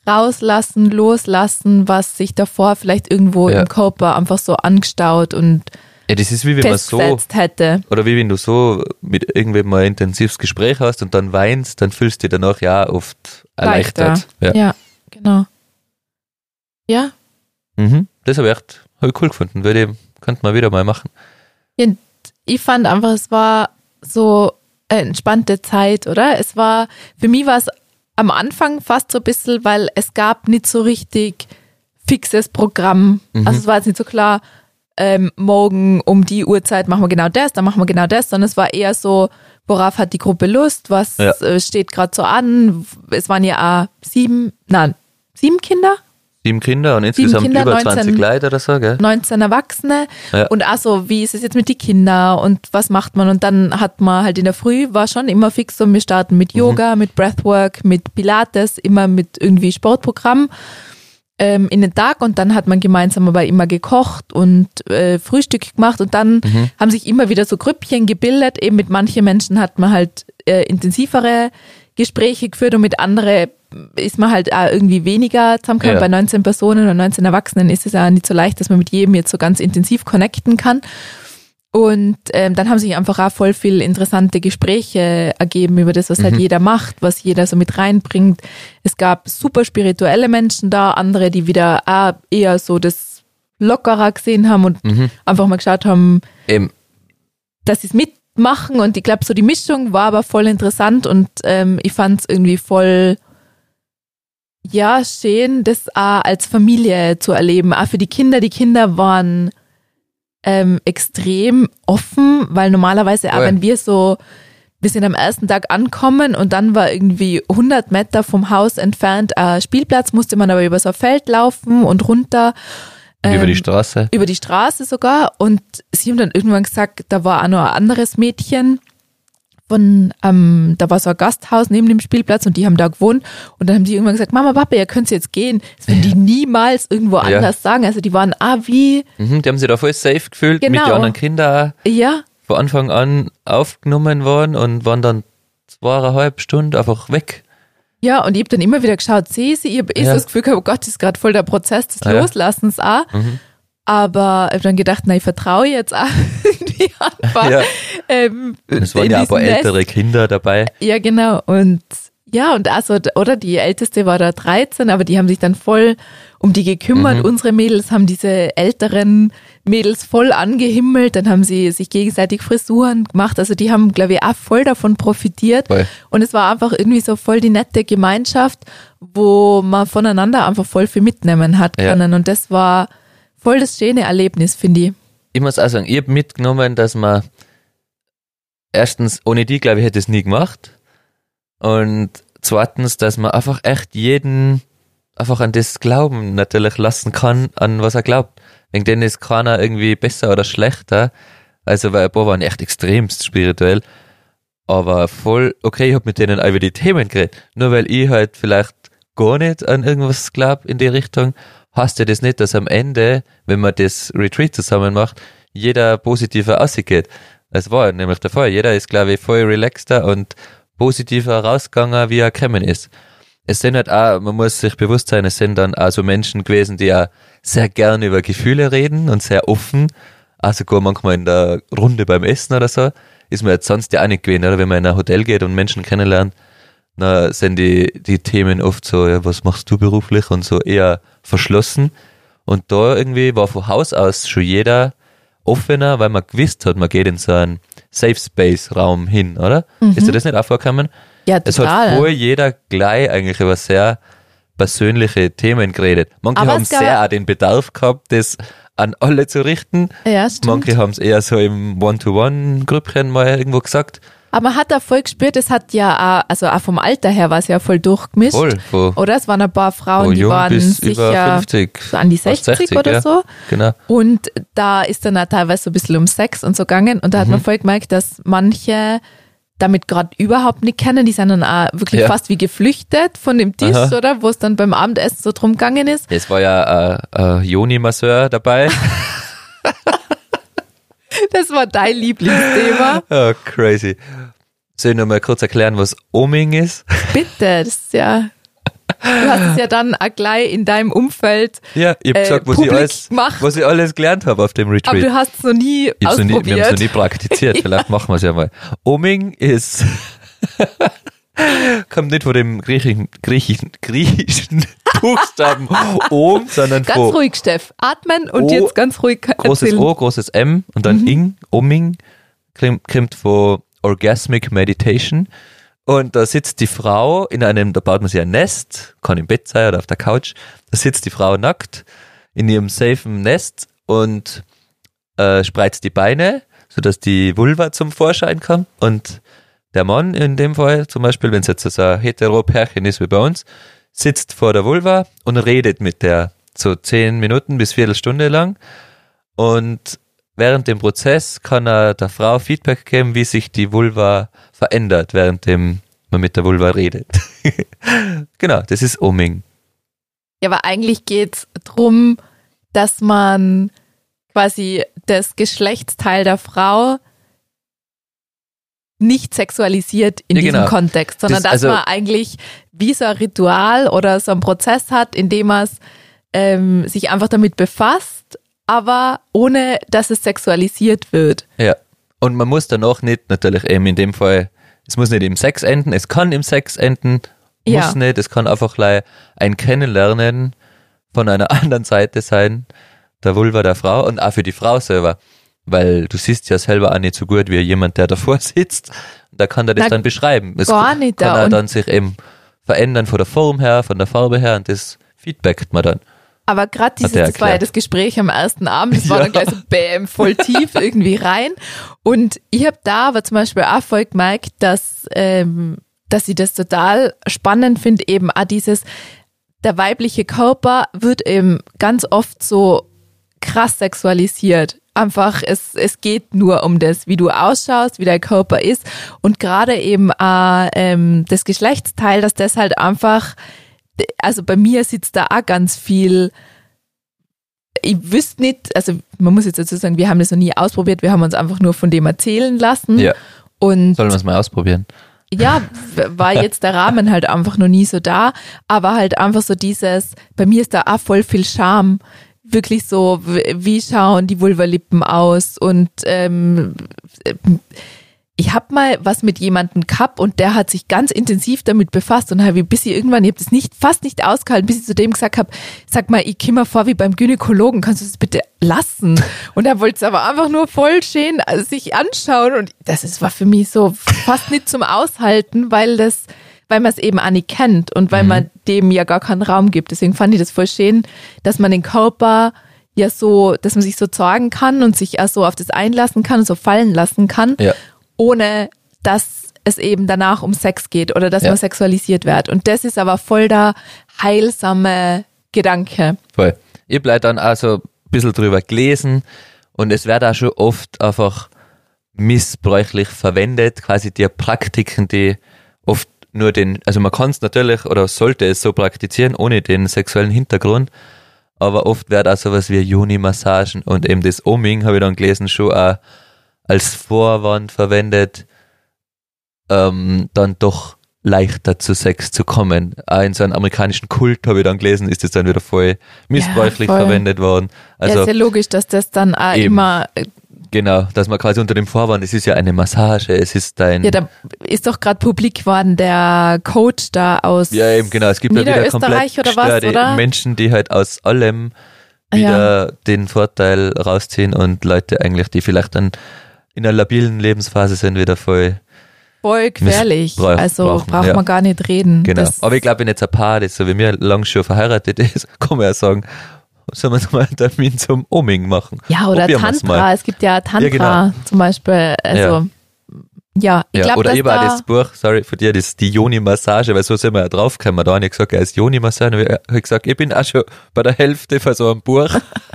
rauslassen, loslassen, was sich davor vielleicht irgendwo im Körper einfach so angestaut und ja, das ist wie wenn man so hätte. Oder wie wenn du so mit irgendwem mal ein intensives Gespräch hast und dann weinst, dann fühlst du dich danach ja oft erleichtert. Ja, genau. Ja. Das habe ich cool gefunden, könnte man wieder mal machen. Ja, ich fand einfach, es war so eine entspannte Zeit, oder? Für mich war es am Anfang fast so ein bisschen, weil es gab nicht so richtig fixes Programm. Also es war jetzt nicht so klar, morgen um die Uhrzeit machen wir genau das, dann machen wir genau das, sondern es war eher so, worauf hat die Gruppe Lust, was steht gerade so an. Es waren ja auch 7 Kinder? 7 Kinder und insgesamt Kinder, über 20 Leute oder so, gell? 19 Erwachsene. Ja. Und also, wie ist es jetzt mit den Kindern und was macht man? Und dann hat man halt in der Früh, war schon immer fix so, wir starten mit Yoga, mit Breathwork, mit Pilates, immer mit irgendwie Sportprogramm in den Tag und dann hat man gemeinsam aber immer gekocht und Frühstück gemacht und dann haben sich immer wieder so Grüppchen gebildet. Eben mit manchen Menschen hat man halt intensivere Gespräche geführt und mit anderen ist man halt auch irgendwie weniger zusammengekommen. Ja. Bei 19 Personen oder 19 Erwachsenen ist es ja nicht so leicht, dass man mit jedem jetzt so ganz intensiv connecten kann. Und dann haben sich einfach auch voll viel interessante Gespräche ergeben über das, was halt jeder macht, was jeder so mit reinbringt. Es gab super spirituelle Menschen da, andere, die wieder auch eher so das lockerer gesehen haben und einfach mal geschaut haben, dass sie es mitmachen. Und ich glaube, so die Mischung war aber voll interessant und ich fand es irgendwie voll schön, das auch als Familie zu erleben. Auch für die Kinder waren extrem offen, weil normalerweise auch wenn wir sind am ersten Tag ankommen und dann war irgendwie 100 Meter vom Haus entfernt ein Spielplatz, musste man aber über so ein Feld laufen und runter. Über die Straße? Über die Straße sogar und sie haben dann irgendwann gesagt, da war auch noch ein anderes Mädchen, da war so ein Gasthaus neben dem Spielplatz und die haben da gewohnt und dann haben die irgendwann gesagt, Mama, Papa, ihr könnt jetzt gehen. Das würden die niemals irgendwo anders sagen. Also die waren wie... Die haben sich da voll safe gefühlt, mit den anderen Kindern von Anfang an aufgenommen worden und waren dann 2,5 Stunden einfach weg. Ja, und ich habe dann immer wieder geschaut, sehe sie, ich habe so das Gefühl gehabt, oh Gott, das ist gerade voll der Prozess des Loslassens auch. Aber ich habe dann gedacht, ich vertraue jetzt auch irgendwie einfach. Ja. Es waren ja aber ältere Kinder dabei. Ja, genau. Und also, oder die Älteste war da 13, aber die haben sich dann voll um die gekümmert. Unsere Mädels haben diese älteren Mädels voll angehimmelt. Dann haben sie sich gegenseitig Frisuren gemacht. Also die haben, glaube ich, auch voll davon profitiert. Voll. Und es war einfach irgendwie so voll die nette Gemeinschaft, wo man voneinander einfach voll viel mitnehmen hat können. Und das war voll das schöne Erlebnis, finde ich. Ich muss auch sagen, ich habe mitgenommen, dass man erstens, ohne die, glaube ich, hätte es nie gemacht. Und zweitens, dass man einfach echt jeden einfach an das Glauben natürlich lassen kann, an was er glaubt. Wegen denen ist keiner irgendwie besser oder schlechter. Also, weil ein paar waren echt extremst spirituell. Aber voll, okay, ich habe mit denen auch über die Themen geredet. Nur weil ich halt vielleicht gar nicht an irgendwas glaube in die Richtung, heißt ja das nicht, dass am Ende, wenn man das Retreat zusammen macht, jeder positiver rausgeht. Es war nämlich der Fall. Jeder ist, glaube ich, voll relaxter und positiver rausgegangen, wie er gekommen ist. Es sind halt auch, man muss sich bewusst sein, es sind dann auch so Menschen gewesen, die ja sehr gerne über Gefühle reden und sehr offen. Auch sogar manchmal in der Runde beim Essen oder so. Ist man jetzt sonst ja auch nicht gewesen, oder? Wenn man in ein Hotel geht und Menschen kennenlernt, na, sind die Themen oft so, ja, was machst du beruflich und so eher verschlossen. Und da irgendwie war von Haus aus schon jeder offener, weil man gewusst hat, man geht in so einen Safe Space Raum hin, oder? Ist dir das nicht auch vorgekommen? Ja, total. Es hat voll jeder gleich eigentlich über sehr persönliche Themen geredet. Manche haben sehr auch den Bedarf gehabt, das an alle zu richten. Ja, stimmt. Manche haben es eher so im One-to-One-Grüppchen mal irgendwo gesagt. Aber man hat da voll gespürt, es hat ja auch, also auch vom Alter her war es ja voll durchgemischt. Voll. Oder? Es waren ein paar Frauen, die waren sicher 50, so an die 60 oder so. Genau. Und da ist dann auch teilweise so ein bisschen um Sex und so gegangen. Und da hat man voll gemerkt, dass manche damit gerade überhaupt nicht kennen. Die sind dann auch wirklich fast wie geflüchtet von dem Tisch, oder? Wo es dann beim Abendessen so drum gegangen ist. Es war ja ein Joni-Masseur dabei. Das war dein Lieblingsthema. Oh, crazy. Soll ich noch mal kurz erklären, was Oming ist? Bitte, das ist ja Du hast es ja dann auch gleich in deinem Umfeld Ja, ich habe gesagt, was ich alles gelernt habe auf dem Retreat. Aber du hast es noch nie ausprobiert. Wir haben es noch nie praktiziert, vielleicht machen wir es ja mal. Oming ist, kommt nicht von dem griechischen Buchstaben Om, sondern von... Ganz ruhig, Steff. Atmen und jetzt ganz ruhig großes erzählen. O, großes M und dann Ing, Oming, kommt von Orgasmic Meditation. Und da sitzt die Frau da baut man sich ein Nest, kann im Bett sein oder auf der Couch, da sitzt die Frau nackt in ihrem safen Nest und spreizt die Beine, sodass die Vulva zum Vorschein kommt. Und der Mann in dem Fall, zum Beispiel, wenn es jetzt so ein Hetero-Pärchen ist wie bei uns, sitzt vor der Vulva und redet mit der so 10 Minuten bis Viertelstunde lang. Und während dem Prozess kann er der Frau Feedback geben, wie sich die Vulva verändert, während man mit der Vulva redet. Genau, das ist Oming. Ja, aber eigentlich geht's drum, dass man quasi das Geschlechtsteil der Frau nicht sexualisiert in diesem Kontext, sondern dass man eigentlich wie so ein Ritual oder so einen Prozess hat, in dem man sich einfach damit befasst, aber ohne, dass es sexualisiert wird. Ja, und man muss dann auch nicht, natürlich eben in dem Fall, es muss nicht im Sex enden, es kann im Sex enden, muss nicht, es kann einfach ein Kennenlernen von einer anderen Seite sein, der Vulva der Frau und auch für die Frau selber, weil du siehst ja selber auch nicht so gut wie jemand, der davor sitzt, da kann er das dann beschreiben. Es gar nicht kann er dann sich eben verändern von der Form her, von der Farbe her und das feedbackt man dann. Aber gerade das war ja das Gespräch am ersten Abend, das war dann gleich so bäm, voll tief irgendwie rein. Und ich habe da aber zum Beispiel auch voll gemerkt, dass ich das total spannend finde, eben auch der weibliche Körper wird eben ganz oft so krass sexualisiert. Einfach, es geht nur um das, wie du ausschaust, wie dein Körper ist und gerade eben das Geschlechtsteil, dass das halt einfach, also bei mir sitzt da auch ganz viel, ich wüsste nicht, also man muss jetzt dazu sagen, wir haben das noch nie ausprobiert, wir haben uns einfach nur von dem erzählen lassen. Ja. Und sollen wir es mal ausprobieren? Ja, war jetzt der Rahmen halt einfach noch nie so da, aber halt einfach so bei mir ist da auch voll viel Scham, wirklich so, wie schauen die Vulvalippen aus und ich habe mal was mit jemandem gehabt und der hat sich ganz intensiv damit befasst und habe ich habe das fast nicht ausgehalten, bis ich zu dem gesagt habe, sag mal, ich komme mir vor wie beim Gynäkologen, kannst du das bitte lassen? Und er wollte es aber einfach nur voll schön sich anschauen und war für mich so fast nicht zum Aushalten, weil man es eben auch nicht kennt und weil man dem ja gar keinen Raum gibt. Deswegen fand ich das voll schön, dass man den Körper ja so, dass man sich so sorgen kann und sich auch so auf das einlassen kann und so fallen lassen kann. Ja. Ohne dass es eben danach um Sex geht oder dass man sexualisiert wird. Und das ist aber voll der heilsame Gedanke. Voll. Ich habe dann auch so ein bisschen drüber gelesen und es wird auch schon oft einfach missbräuchlich verwendet, quasi die Praktiken, die oft nur also man kann es natürlich oder sollte es so praktizieren, ohne den sexuellen Hintergrund, aber oft wird auch sowas wie Yoni-Massagen und eben das Oming, habe ich dann gelesen, schon auch als Vorwand verwendet, dann doch leichter zu Sex zu kommen. Auch in so einem amerikanischen Kult, habe ich dann gelesen, ist das dann wieder voll missbräuchlich verwendet worden. Also, ist ja logisch, dass das dann auch eben, immer... Genau, dass man quasi unter dem Vorwand, es ist ja eine Massage, es ist dein... Ja, da ist doch gerade publik geworden, der Coach da aus ja, eben genau, es gibt ja wieder komplett gestörte Menschen, die halt aus allem wieder den Vorteil rausziehen und Leute eigentlich, die vielleicht dann in einer labilen Lebensphase sind, wieder voll gefährlich. Also braucht man gar nicht reden. Genau. Aber ich glaube, wenn jetzt ein Paar, das so wie mir lang schon verheiratet ist, kann man ja sagen, sollen wir mal einen Termin zum Oming machen. Ja, oder Tantra. Es gibt ja Tantra zum Beispiel. Also, ich glaube, oder eben auch das Buch, sorry, für dir, das die Yoni-Massage, weil so sind wir ja draufgekommen. Da habe ich gesagt, er ist Yoni-Massage. Ich habe gesagt, ich bin auch schon bei der Hälfte von so einem Buch.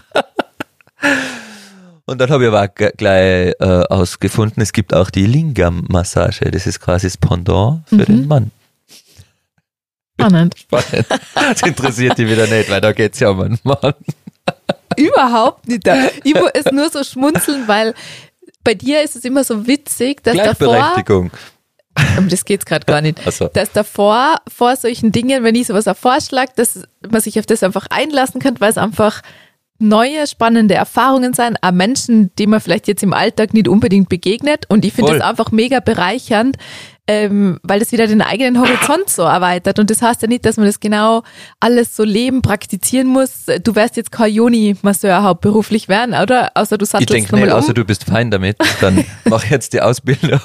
Und dann habe ich aber auch gleich ausgefunden, es gibt auch die Lingam-Massage. Das ist quasi das Pendant für den Mann. Spannend. Das interessiert dich wieder nicht, weil da geht es ja um einen Mann. Überhaupt nicht. Ich muss nur so schmunzeln, weil bei dir ist es immer so witzig, dass Gleichberechtigung. um das geht's gerade gar nicht. Also. Dass vor solchen Dingen, wenn ich sowas auch vorschlage, dass man sich auf das einfach einlassen könnte, weil es einfach neue, spannende Erfahrungen sein, auch Menschen, die man vielleicht jetzt im Alltag nicht unbedingt begegnet. Und ich finde das einfach mega bereichernd, weil das wieder den eigenen Horizont so erweitert. Und das heißt ja nicht, dass man das genau alles so leben, praktizieren muss. Du wärst jetzt kein Yoni-Masseur hauptberuflich werden, oder? Außer du sattelst Ich denke nicht, außer du bist fein damit, dann mach jetzt die Ausbildung.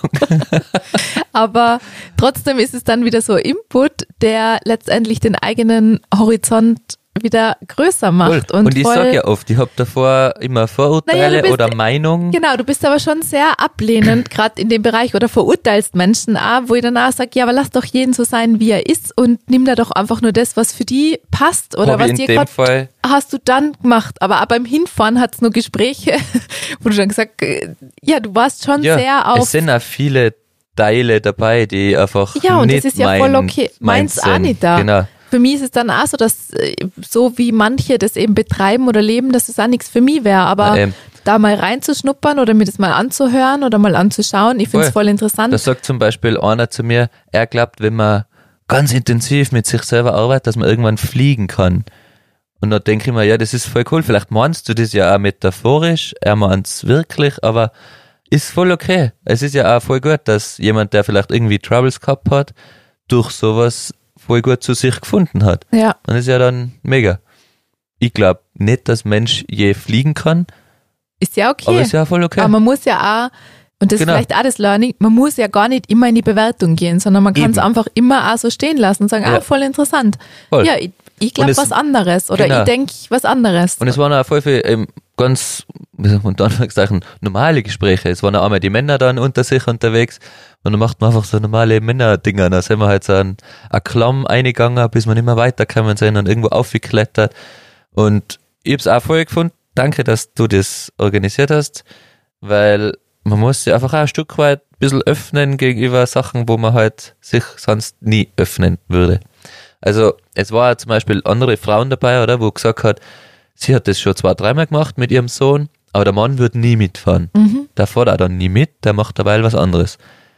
Aber trotzdem ist es dann wieder so Input, der letztendlich den eigenen Horizont wieder größer macht. Und ich sage ja oft, ich habe davor immer Vorurteile oder Meinung. Genau, du bist aber schon sehr ablehnend, gerade in dem Bereich, oder verurteilst Menschen auch, wo ich danach sage, ja, aber lass doch jeden so sein, wie er ist und nimm da doch einfach nur das, was für die passt oder was dir gerade hast du dann gemacht. Aber auch beim Hinfahren hat es nur Gespräche, wo du dann gesagt, ja, du warst schon sehr auf... Es sind auch viele Teile dabei, die einfach ja, und nicht das ist ja voll okay. Meins auch nicht da. Genau. Für mich ist es dann auch so, dass so wie manche das eben betreiben oder leben, dass es auch nichts für mich wäre. Aber da mal reinzuschnuppern oder mir das mal anzuhören oder mal anzuschauen, ich finde es voll interessant. Da sagt zum Beispiel einer zu mir, er glaubt, wenn man ganz intensiv mit sich selber arbeitet, dass man irgendwann fliegen kann. Und da denke ich mir, ja, das ist voll cool. Vielleicht meinst du das ja auch metaphorisch, er meint es wirklich, aber ist voll okay. Es ist ja auch voll gut, dass jemand, der vielleicht irgendwie Troubles gehabt hat, durch sowas voll gut zu sich gefunden hat. Ja. Und das ist ja dann mega. Ich glaube nicht, dass Mensch je fliegen kann. Ist ja okay. Aber ist ja voll okay. Aber man muss ja auch, und das ist vielleicht auch das Learning, man muss ja gar nicht immer in die Bewertung gehen, sondern man kann es einfach immer auch so stehen lassen und sagen, voll interessant. Voll. Ja, ich glaube was anderes oder ich denke was anderes. Und es waren auch voll viele ganz, wie sagt man, unter Anführungszeichen, normale Gespräche. Es waren auch einmal die Männer dann unter sich unterwegs und dann macht man einfach so normale Männerdinger. Da sind wir halt so ein Klamm eingegangen, bis wir nicht mehr weitergekommen sind und irgendwo aufgeklettert. Und ich hab's auch voll gefunden. Danke, dass du das organisiert hast, weil man muss sich einfach auch ein Stück weit ein bisschen öffnen gegenüber Sachen, wo man halt sich sonst nie öffnen würde. Also es war zum Beispiel andere Frauen dabei, oder, wo gesagt hat, sie hat das schon 2-3 Mal gemacht mit ihrem Sohn, aber der Mann wird nie mitfahren. Der fährt auch dann nie mit, der macht dabei was anderes.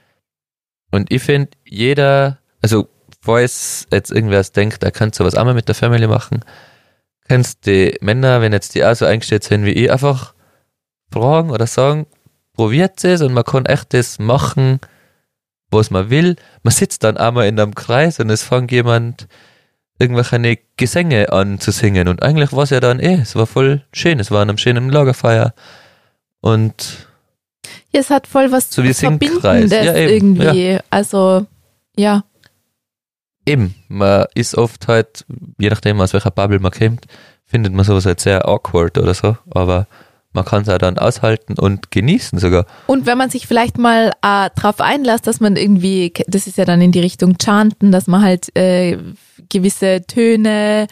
Und ich finde, jeder, also falls jetzt irgendwer denkt, er könnte sowas auch mal mit der Family machen, kannst die Männer, wenn jetzt die auch so eingestellt sind wie ich, einfach fragen oder sagen, probiert es und man kann echt das machen, was man will. Man sitzt dann einmal in einem Kreis und es fängt jemand irgendwelche Gesänge an zu singen und eigentlich war es ja dann es war voll schön, es war an einem schönen Lagerfeuer und ja, es hat voll was so wie Verbindendes irgendwie, also ja. Eben, man ist oft halt, je nachdem aus welcher Bubble man kommt, findet man sowas halt sehr awkward oder so, aber man kann es auch dann aushalten und genießen sogar. Und wenn man sich vielleicht mal drauf einlässt, dass man irgendwie, das ist ja dann in die Richtung Chanten, dass man halt gewisse Töne,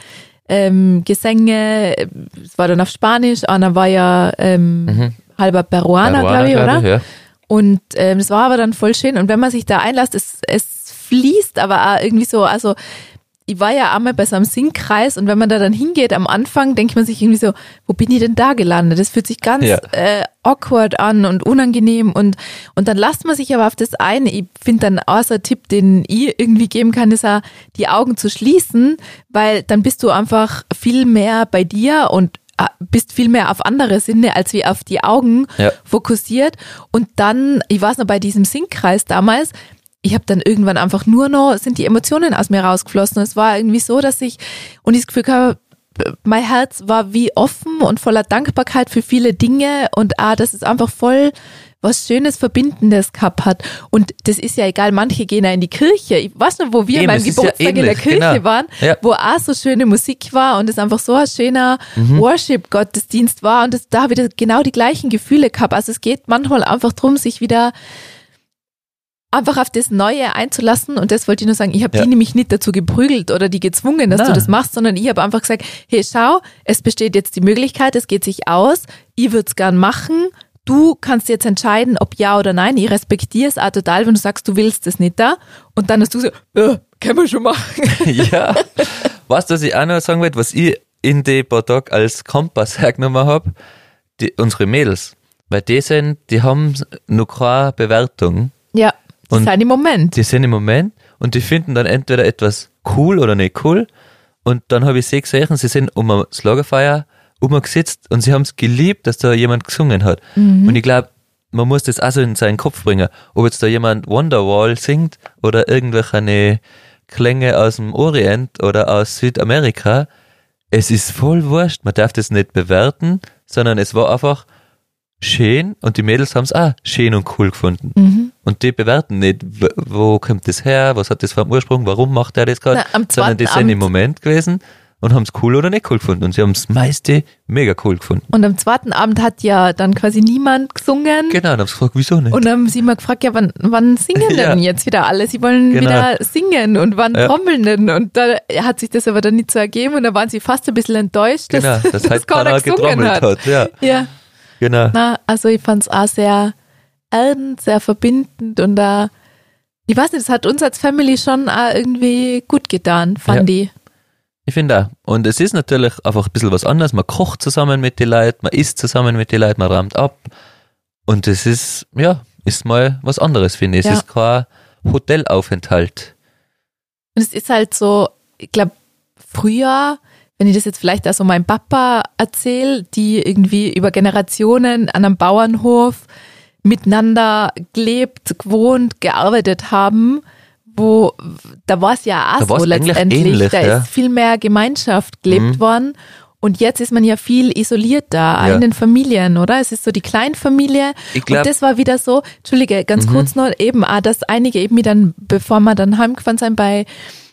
Gesänge, es war dann auf Spanisch, Anna war ja halber Peruaner, glaube ich, oder? Ja. Und das war aber dann voll schön. Und wenn man sich da einlässt, es fließt aber auch irgendwie so, also ich war ja einmal bei so einem Singkreis und wenn man da dann hingeht am Anfang, denkt man sich irgendwie so, wo bin ich denn da gelandet? Das fühlt sich ganz awkward an und unangenehm und dann lasst man sich aber auf das ein. Ich finde dann auch so ein Tipp, den ich irgendwie geben kann, ist auch, die Augen zu schließen, weil dann bist du einfach viel mehr bei dir und bist viel mehr auf andere Sinne als wie auf die Augen fokussiert. Und dann, ich weiß noch bei diesem Singkreis damals, ich habe dann irgendwann einfach sind die Emotionen aus mir rausgeflossen. Und es war irgendwie so, dass ich das Gefühl habe, mein Herz war wie offen und voller Dankbarkeit für viele Dinge und dass es einfach voll was Schönes, Verbindendes gehabt hat. Und das ist ja egal, manche gehen ja in die Kirche. Ich weiß noch, wo wir beim Geburtstag in der Kirche waren, wo auch so schöne Musik war und es einfach so ein schöner Worship-Gottesdienst war und da habe ich genau die gleichen Gefühle gehabt. Also es geht manchmal einfach darum, sich wieder einfach auf das Neue einzulassen und das wollte ich nur sagen, ich habe die nämlich nicht dazu geprügelt oder die gezwungen, dass du das machst, sondern ich habe einfach gesagt, hey schau, es besteht jetzt die Möglichkeit, es geht sich aus, ich würde es gern machen, du kannst jetzt entscheiden, ob ja oder nein, ich respektiere es auch total, wenn du sagst, du willst es nicht da und dann hast du so, können wir schon machen. Ja, weißt du, was ich auch noch sagen wollte, was ich in die paar Tage als Kompass hergenommen habe, unsere Mädels, weil die haben noch keine Bewertung. Ja. Die sind im Moment. Die sind im Moment und die finden dann entweder etwas cool oder nicht cool. Und dann habe ich sie gesehen, sie sind um das Lagerfeuer umgesetzt und sie haben es geliebt, dass da jemand gesungen hat. Und ich glaube, man muss das auch so in seinen Kopf bringen. Ob jetzt da jemand Wonderwall singt oder irgendwelche Klänge aus dem Orient oder aus Südamerika, es ist voll wurscht. Man darf das nicht bewerten, sondern es war einfach schön und die Mädels haben es auch schön und cool gefunden. Und die bewerten nicht, wo kommt das her, was hat das für einen Ursprung, warum macht er das gerade, sondern die sind im Moment gewesen und haben es cool oder nicht cool gefunden. Und sie haben das meiste mega cool gefunden. Und am zweiten Abend hat ja dann quasi niemand gesungen. Genau, und haben sie gefragt, wieso nicht? Und dann haben sie mal gefragt, ja, wann singen denn jetzt wieder alle? Sie wollen wieder singen und wann trommeln denn? Und da hat sich das aber dann nicht so ergeben und da waren sie fast ein bisschen enttäuscht, dass halt keiner getrommelt hat. Ja. Genau. Also ich fand es auch sehr erdend, sehr verbindend und ich weiß nicht, das hat uns als Family schon auch irgendwie gut getan, fand ich. Ich finde auch. Und es ist natürlich einfach ein bisschen was anderes. Man kocht zusammen mit den Leuten, man isst zusammen mit den Leuten, man räumt ab. Und es ist mal was anderes, finde ich. Es ist kein Hotelaufenthalt. Und es ist halt so, ich glaube, früher, wenn ich das jetzt vielleicht auch so meinem Papa erzähle, die irgendwie über Generationen an einem Bauernhof miteinander gelebt, gewohnt, gearbeitet haben, da war es ja auch so letztendlich, ähnlich, da ist viel mehr Gemeinschaft gelebt worden und jetzt ist man ja viel isolierter in den Familien, oder? Es ist so die Kleinfamilie und das war wieder so, Entschuldige, ganz kurz noch, eben auch, dass einige eben dann, bevor wir dann heimgefahren sind bei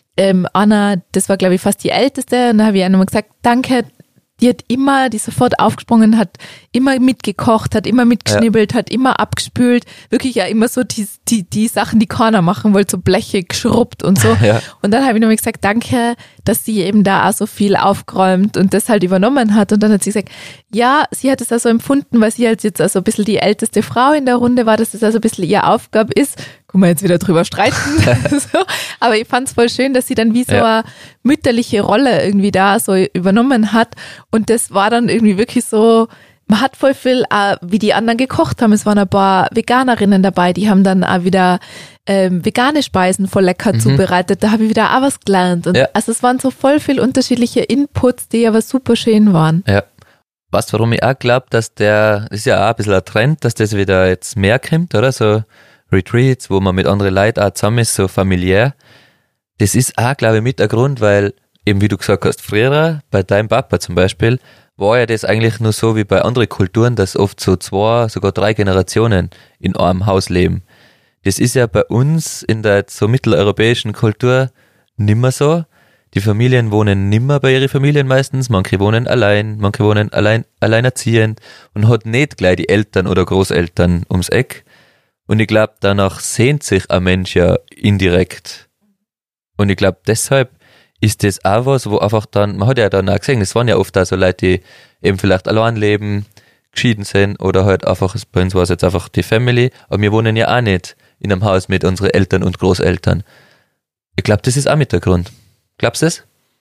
Anna, das war glaube ich fast die Älteste und da habe ich auch nochmal gesagt, danke, die ist sofort aufgesprungen, hat immer mitgekocht, hat immer mitgeschnibbelt, hat immer abgespült, wirklich ja immer so die Sachen, die keiner machen wollte, so Bleche geschrubbt und so. Ja. Und dann habe ich nochmal gesagt, danke, dass sie eben da auch so viel aufgeräumt und das halt übernommen hat. Und dann hat sie gesagt, ja, sie hat es also empfunden, weil sie halt jetzt also ein bisschen die älteste Frau in der Runde war, dass das also ein bisschen ihre Aufgabe ist. Können wir jetzt wieder drüber streiten. So. Aber ich fand es voll schön, dass sie dann wie so eine mütterliche Rolle irgendwie da so übernommen hat. Und das war dann irgendwie wirklich so, man hat voll viel, wie die anderen gekocht haben. Es waren ein paar Veganerinnen dabei, die haben dann auch wieder vegane Speisen voll lecker zubereitet. Da habe ich wieder auch was gelernt. Und also es waren so voll viel unterschiedliche Inputs, die aber super schön waren. Ja. Weißt du, warum ich auch glaube, das ist ja auch ein bisschen ein Trend, dass das wieder jetzt mehr kommt, oder? So Retreats, wo man mit anderen Leuten auch zusammen ist, so familiär. Das ist auch, glaube ich, mit der Grund, weil eben, wie du gesagt hast, früher, bei deinem Papa zum Beispiel, war ja das eigentlich nur so wie bei anderen Kulturen, dass oft so 2, sogar 3 Generationen in einem Haus leben. Das ist ja bei uns in der so mitteleuropäischen Kultur nimmer so. Die Familien wohnen nimmer bei ihren Familien meistens, manche wohnen allein, manche wohnen alleinerziehend und hat nicht gleich die Eltern oder Großeltern ums Eck. Und ich glaube, danach sehnt sich ein Mensch ja indirekt. Und ich glaube, deshalb ist das auch was, wo einfach dann, man hat ja dann auch gesehen, es waren ja oft auch so Leute, die eben vielleicht allein leben, geschieden sind oder halt einfach, bei uns war es jetzt einfach die Family, aber wir wohnen ja auch nicht in einem Haus mit unseren Eltern und Großeltern. Ich glaube, das ist auch mit der Grund. Glaubst du das?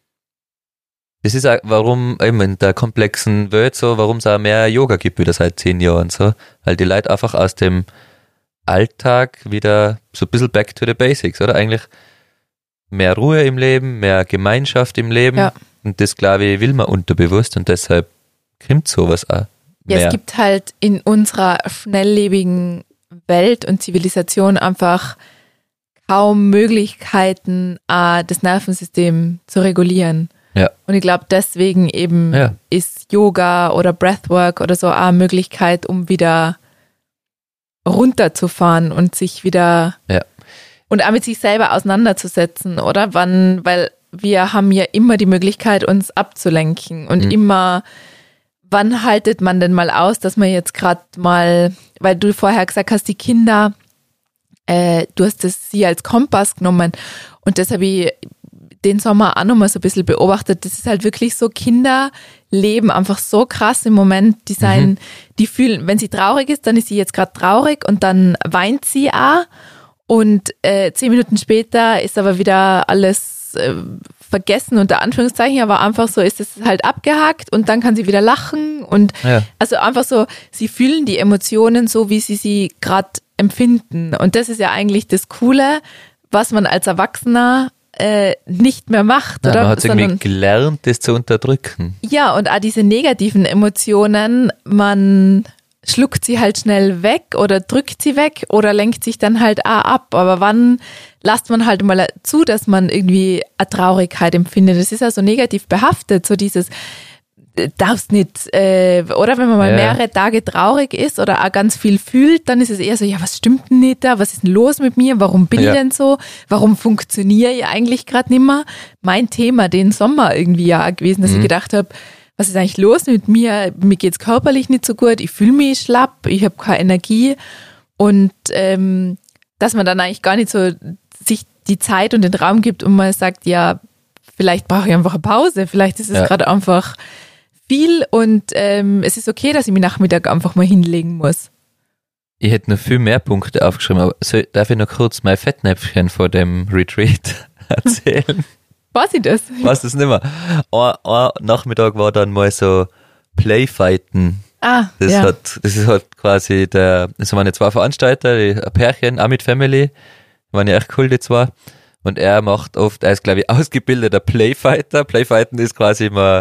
Das ist auch, warum eben in der komplexen Welt so, warum es auch mehr Yoga gibt wieder seit 10 Jahren so, weil die Leute einfach aus dem Alltag wieder so ein bisschen back to the basics, oder? Eigentlich mehr Ruhe im Leben, mehr Gemeinschaft im Leben. Ja. Und das, glaube ich, will man unterbewusst und deshalb kommt sowas auch mehr. Ja, es gibt halt in unserer schnelllebigen Welt und Zivilisation einfach kaum Möglichkeiten, das Nervensystem zu regulieren. Ja. Und ich glaube, deswegen eben ist Yoga oder Breathwork oder so eine Möglichkeit, um wieder runterzufahren und sich wieder und auch mit sich selber auseinanderzusetzen, oder? Weil wir haben ja immer die Möglichkeit, uns abzulenken und immer, wann haltet man denn mal aus, dass man jetzt gerade mal, weil du vorher gesagt hast, die Kinder, du hast sie als Kompass genommen und das habe ich den Sommer auch nochmal so ein bisschen beobachtet. Das ist halt wirklich so, Kinder leben einfach so krass im Moment. Die fühlen, wenn sie traurig ist, dann ist sie jetzt gerade traurig und dann weint sie auch und 10 Minuten später ist aber wieder alles vergessen, unter Anführungszeichen, aber einfach so ist es halt abgehakt und dann kann sie wieder lachen und also einfach so, sie fühlen die Emotionen so, wie sie gerade empfinden. Und das ist ja eigentlich das Coole, was man als Erwachsener nicht mehr macht. Nein, oder? man hat irgendwie gelernt, das zu unterdrücken. Ja, und auch diese negativen Emotionen, man schluckt sie halt schnell weg oder drückt sie weg oder lenkt sich dann halt auch ab. Aber wann lasst man halt mal zu, dass man irgendwie eine Traurigkeit empfindet? Das ist ja so negativ behaftet, so dieses darfst nicht, oder wenn man mal mehrere Tage traurig ist oder auch ganz viel fühlt, dann ist es eher so, ja, was stimmt denn nicht da? Was ist denn los mit mir? Warum bin ich denn so? Warum funktioniere ich eigentlich gerade nicht mehr? Mein Thema den Sommer irgendwie ja gewesen, dass ich gedacht habe, was ist eigentlich los mit mir? Mir geht's körperlich nicht so gut, ich fühle mich schlapp, ich habe keine Energie und dass man dann eigentlich gar nicht so sich die Zeit und den Raum gibt und mal sagt, ja, vielleicht brauche ich einfach eine Pause, vielleicht ist es gerade einfach viel und es ist okay, dass ich mich Nachmittag einfach mal hinlegen muss. Ich hätte noch viel mehr Punkte aufgeschrieben, aber darf ich noch kurz mein Fettnäpfchen vor dem Retreat erzählen? Weiß ich das? Ich weiß das nicht mehr. Ein Nachmittag war dann mal so Playfighten. Das ist halt quasi das waren ja zwei Veranstalter, ein Pärchen, auch mit Family, waren ja echt cool, die zwei. Und er ist glaube ich ausgebildeter Playfighter. Playfighten ist quasi man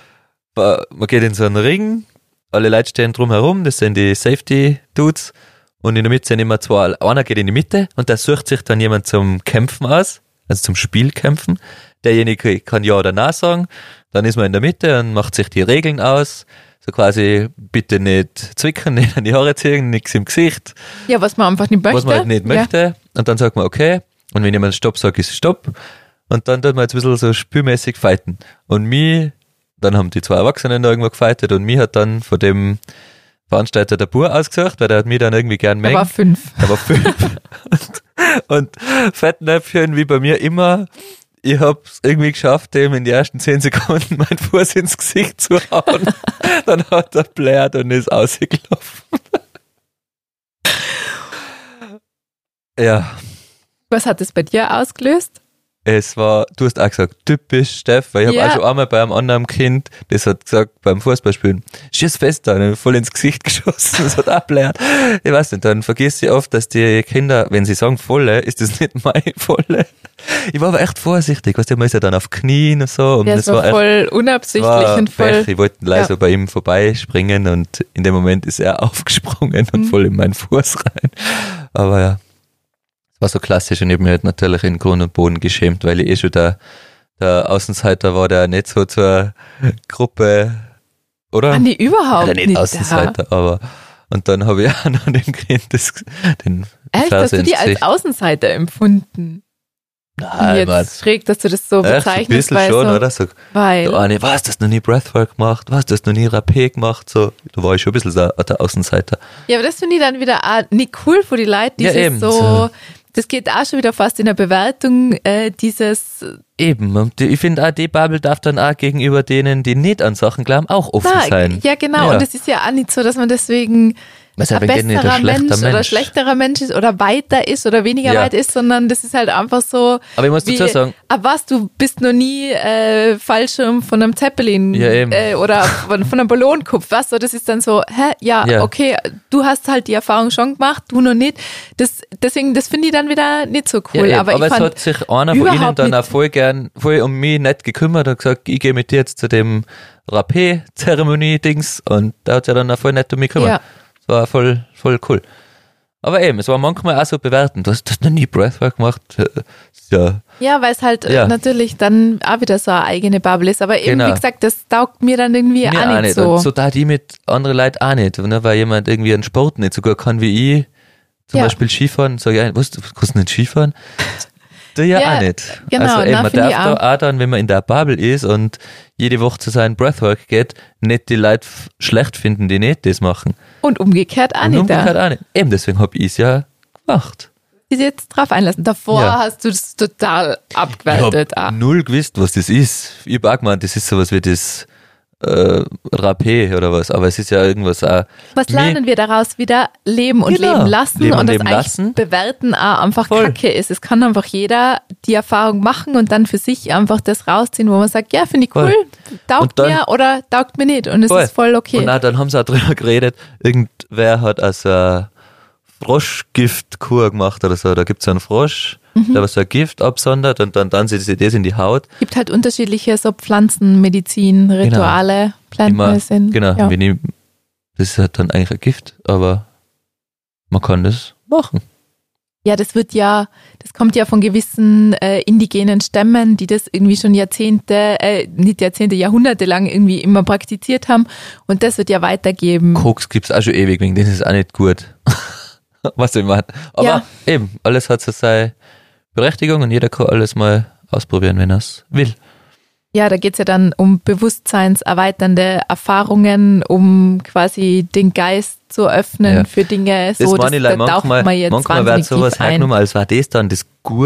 geht in so einen Ring, alle Leute stehen drumherum, das sind die Safety-Dudes und in der Mitte sind immer zwei, einer geht in die Mitte und der sucht sich dann jemand zum Kämpfen aus, also zum Spielkämpfen. Derjenige kann Ja oder Nein sagen, dann ist man in der Mitte und macht sich die Regeln aus, so quasi bitte nicht zwicken, nicht an die Haare ziehen, nichts im Gesicht. Ja, was man einfach nicht möchte. Was man halt nicht möchte und dann sagt man okay und wenn jemand Stopp sagt, ist Stopp und dann tut man jetzt ein bisschen so spielmäßig fighten und dann haben die zwei Erwachsenen da irgendwo gefightet und mich hat dann von dem Veranstalter der Bur ausgesucht, weil der hat mich dann irgendwie gern mengen. Der war 5. und Fettnäpfchen wie bei mir immer, ich hab's irgendwie geschafft, dem in die ersten 10 Sekunden meinen Fuß ins Gesicht zu hauen. Dann hat er blärt und ist ausgelaufen. Ja. Was hat das bei dir ausgelöst? Es war, du hast auch gesagt, typisch Steff, weil ich habe auch schon einmal bei einem anderen Kind, das hat gesagt, beim Fußballspielen, schieß fest da, voll ins Gesicht geschossen, das hat abblärt. Ich weiß nicht, dann vergisst ich oft, dass die Kinder, wenn sie sagen volle, ist das nicht meine volle. Ich war aber echt vorsichtig, weißt du, man ist ja dann auf Knien und so. Und ja, das war voll unabsichtlich und voll. Ich wollte leise bei ihm vorbeispringen und in dem Moment ist er aufgesprungen und voll in meinen Fuß rein. Aber ja. War so klassisch und ich habe mich halt natürlich in Grund und Boden geschämt, weil ich schon der Außenseiter war, der nicht so zur Gruppe, oder? Nee, überhaupt nicht. Nicht Außenseiter, aber und dann habe ich auch noch dem Kind den Echt, hast du die als Außenseiter empfunden? Nein, jetzt Mann. Schräg, dass du das so bezeichnest. Ein bisschen schon, so, oder? So, weil du hast das noch nie Breathwork gemacht? Was, du hast noch nie Rapé gemacht? So, da war ich schon ein bisschen so der Außenseiter. Ja, aber das finde ich dann wieder auch nicht cool für die Leute, dieses eben, so, das geht auch schon wieder fast in der Bewertung, dieses... Eben, und ich finde auch, die Bubble darf dann auch gegenüber denen, die nicht an Sachen glauben, auch offen sein. Ja, genau, und es ist ja auch nicht so, dass man deswegen... ein besserer Mensch oder schlechterer Mensch ist oder weiter ist oder weniger weit ist, sondern das ist halt einfach so. Aber ich muss dazu sagen, du bist noch nie Fallschirm von einem Zeppelin oder von einem Ballonkopf, was? So, das ist dann so, okay, du hast halt die Erfahrung schon gemacht, du noch nicht. Deswegen, das finde ich dann wieder nicht so cool. Ja, aber es hat sich einer von ihnen dann auch voll um mich nicht gekümmert und gesagt, ich gehe mit dir jetzt zu dem Rapé-Zeremonie-Dings und der hat sich dann auch voll nett um mich gekümmert. Ja. Das war voll cool. Aber eben, es war manchmal auch so bewertend. Du hast noch nie Breathwork gemacht. Ja, weil es halt natürlich dann auch wieder so eine eigene Bubble ist. Aber eben, wie gesagt, das taugt mir dann irgendwie auch nicht so. Und so da die mit anderen Leuten auch nicht. Ne? Weil jemand irgendwie einen Sport nicht so gut kann wie ich, zum Beispiel Skifahren, sage ich, was, du kannst nicht Skifahren? Du auch nicht. Genau, also man darf da auch dann, wenn man in der Bubble ist und jede Woche zu seinem Breathwork geht, nicht die Leute schlecht finden, die nicht das machen. Und umgekehrt auch nicht. Eben, deswegen habe ich es ja gemacht. Die sich jetzt drauf einlassen. Davor hast du das total abgewertet. Ich habe null gewusst, was das ist. Ich habe auch gemeint, das ist sowas wie das Rapé oder was, aber es ist ja irgendwas auch. Was lernen wir daraus? Wieder leben und leben lassen leben und das leben eigentlich lassen. bewerten auch einfach Kacke ist. Es kann einfach jeder die Erfahrung machen und dann für sich einfach das rausziehen, wo man sagt, ja, finde ich cool, taugt mir oder taugt mir nicht und es ist voll okay. Und dann haben sie auch drüber geredet, irgendwer hat also Froschgiftkur gemacht oder so. Da gibt es so einen Frosch, der was so ein Gift absondert und dann sie das in die Haut. Gibt halt unterschiedliche so Pflanzenmedizin, Rituale, Pflanzenmedizin. Genau, ja. Das ist halt dann eigentlich ein Gift, aber man kann das machen. Ja, das kommt ja von gewissen indigenen Stämmen, die das irgendwie schon Jahrhunderte lang irgendwie immer praktiziert haben und das wird ja weitergeben. Koks gibt's auch schon ewig, wegen dem ist es auch nicht gut. Was ich meine. Aber eben, alles hat so seine Berechtigung und jeder kann alles mal ausprobieren, wenn er es will. Ja, da geht's ja dann um bewusstseinserweiternde Erfahrungen, um quasi den Geist zu öffnen für Dinge. So, das da manchmal wird sowas hergenommen, als war das dann die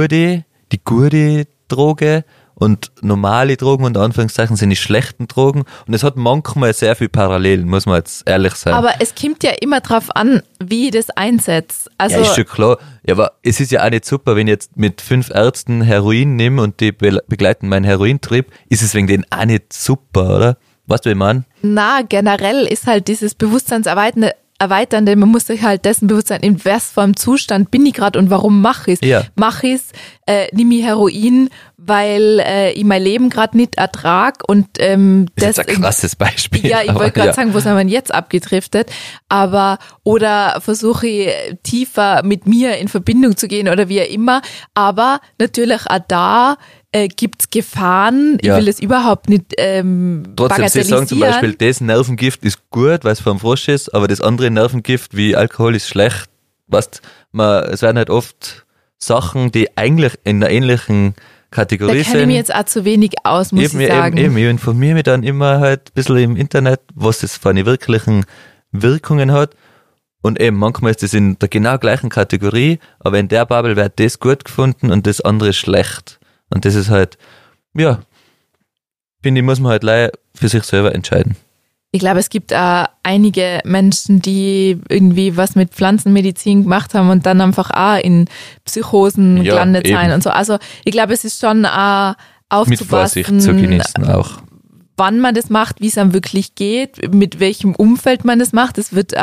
Gurde-Droge und normale Drogen unter Anführungszeichen sind die schlechten Drogen und es hat manchmal sehr viel Parallelen, muss man jetzt ehrlich sein. Aber es kommt ja immer drauf an, wie ich das einsetzt. Also ja, ist schon klar. Ja, aber es ist ja auch nicht super, wenn ich jetzt mit 5 Ärzten Heroin nehme und die begleiten meinen Herointrieb, ist es wegen denen auch nicht super, oder? Weißt du, wie ich meine? Na, generell ist halt dieses Bewusstseinserweiternde, man muss sich halt dessen bewusst sein, in was für einem Zustand bin ich gerade und warum mache ich es. Ja. Mache ich es, nehme ich Heroin, weil ich mein Leben gerade nicht ertrag und das ist ein krasses Beispiel. Ja, ich wollte gerade sagen, wo sind wir jetzt abgedriftet, oder versuche ich tiefer mit mir in Verbindung zu gehen oder wie auch immer, aber natürlich auch da gibt's Gefahren, ich will es überhaupt nicht trotzdem, sie sagen zum Beispiel, das Nervengift ist gut, weil es vom Frosch ist, aber das andere Nervengift wie Alkohol ist schlecht. Weißt, es werden halt oft Sachen, die eigentlich in einer ähnlichen Kategorie sind. Da kenne ich mir jetzt auch zu wenig aus, muss ich sagen. Ich informiere mich dann immer halt ein bisschen im Internet, was das für eine wirklichen Wirkungen hat. Und eben, manchmal ist das in der genau gleichen Kategorie, aber in der Bubble wird das gut gefunden und das andere schlecht. Und das ist halt, ja, finde ich, muss man halt leider für sich selber entscheiden. Ich glaube, es gibt auch einige Menschen, die irgendwie was mit Pflanzenmedizin gemacht haben und dann einfach auch in Psychosen gelandet sein und so. Also ich glaube, es ist schon auch aufzupassen, mit Vorsicht zu genießen auch. Wann man das macht, wie es einem wirklich geht, mit welchem Umfeld man das macht. Es wird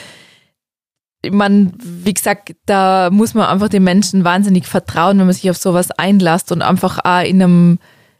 wie gesagt, da muss man einfach den Menschen wahnsinnig vertrauen, wenn man sich auf sowas einlässt und einfach auch in einem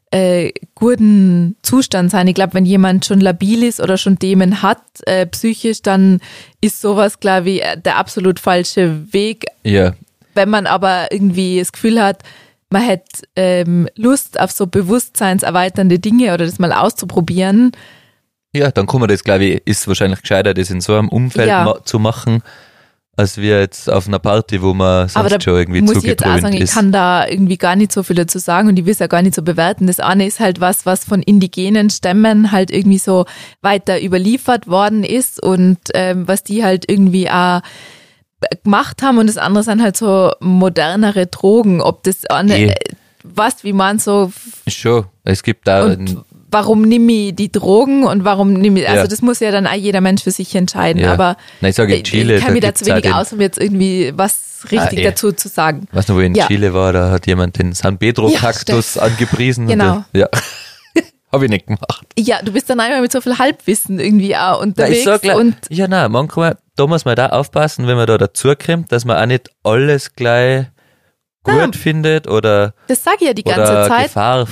guten Zustand sein. Ich glaube, wenn jemand schon labil ist oder schon Themen hat, psychisch, dann ist sowas, glaube ich, der absolut falsche Weg. Ja. Wenn man aber irgendwie das Gefühl hat, man hätte Lust auf so bewusstseinserweiternde Dinge oder das mal auszuprobieren. Ja, dann kann man das, glaube ich, ist wahrscheinlich gescheiter, das in so einem Umfeld zu machen, als wir jetzt auf einer Party, wo man sonst schon irgendwie zugetrönt ist. Aber muss ich jetzt auch sagen, ich kann da irgendwie gar nicht so viel dazu sagen und ich will es ja gar nicht so bewerten. Das eine ist halt was von indigenen Stämmen halt irgendwie so weiter überliefert worden ist und was die halt irgendwie auch gemacht haben und das andere sind halt so modernere Drogen. Ob das wie man so... Schon, es gibt da... Warum nehme ich die Drogen und warum nehme ich, also das muss ja dann auch jeder Mensch für sich entscheiden, aber ich sage in Chile, ich kenne mich da zu wenig aus, um jetzt irgendwie was richtig dazu zu sagen. Weißt du, wo ich in Chile war, da hat jemand den San Pedro-Kaktus angepriesen. Genau. Habe ich nicht gemacht. Ja, du bist dann einmal mit so viel Halbwissen irgendwie auch unterwegs. Manchmal, da muss man da aufpassen, wenn man da dazukommt, dass man auch nicht alles gleich gut findet oder das sage ich ja die ganze Zeit.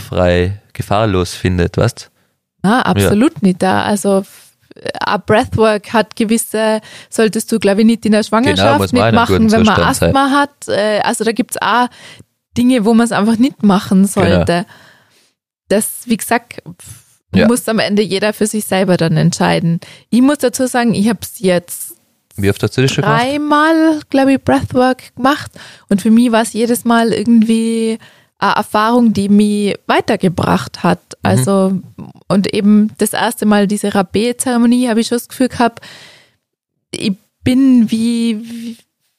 Gefahrlos findet, weißt du? Absolut nicht da. Also Breathwork hat gewisse, solltest du glaube ich nicht in der Schwangerschaft nicht machen, wenn man Asthma hat. Also da gibt's auch Dinge, wo man es einfach nicht machen sollte. Genau. Das, wie gesagt, muss am Ende jeder für sich selber dann entscheiden. Ich muss dazu sagen, ich habe es jetzt wie oft hast du das schon gemacht? 3-mal, glaube ich, Breathwork gemacht und für mich war es jedes Mal irgendwie eine Erfahrung, die mich weitergebracht hat. Also und eben das erste Mal diese Rapé-Zeremonie habe ich schon das Gefühl gehabt, ich bin wie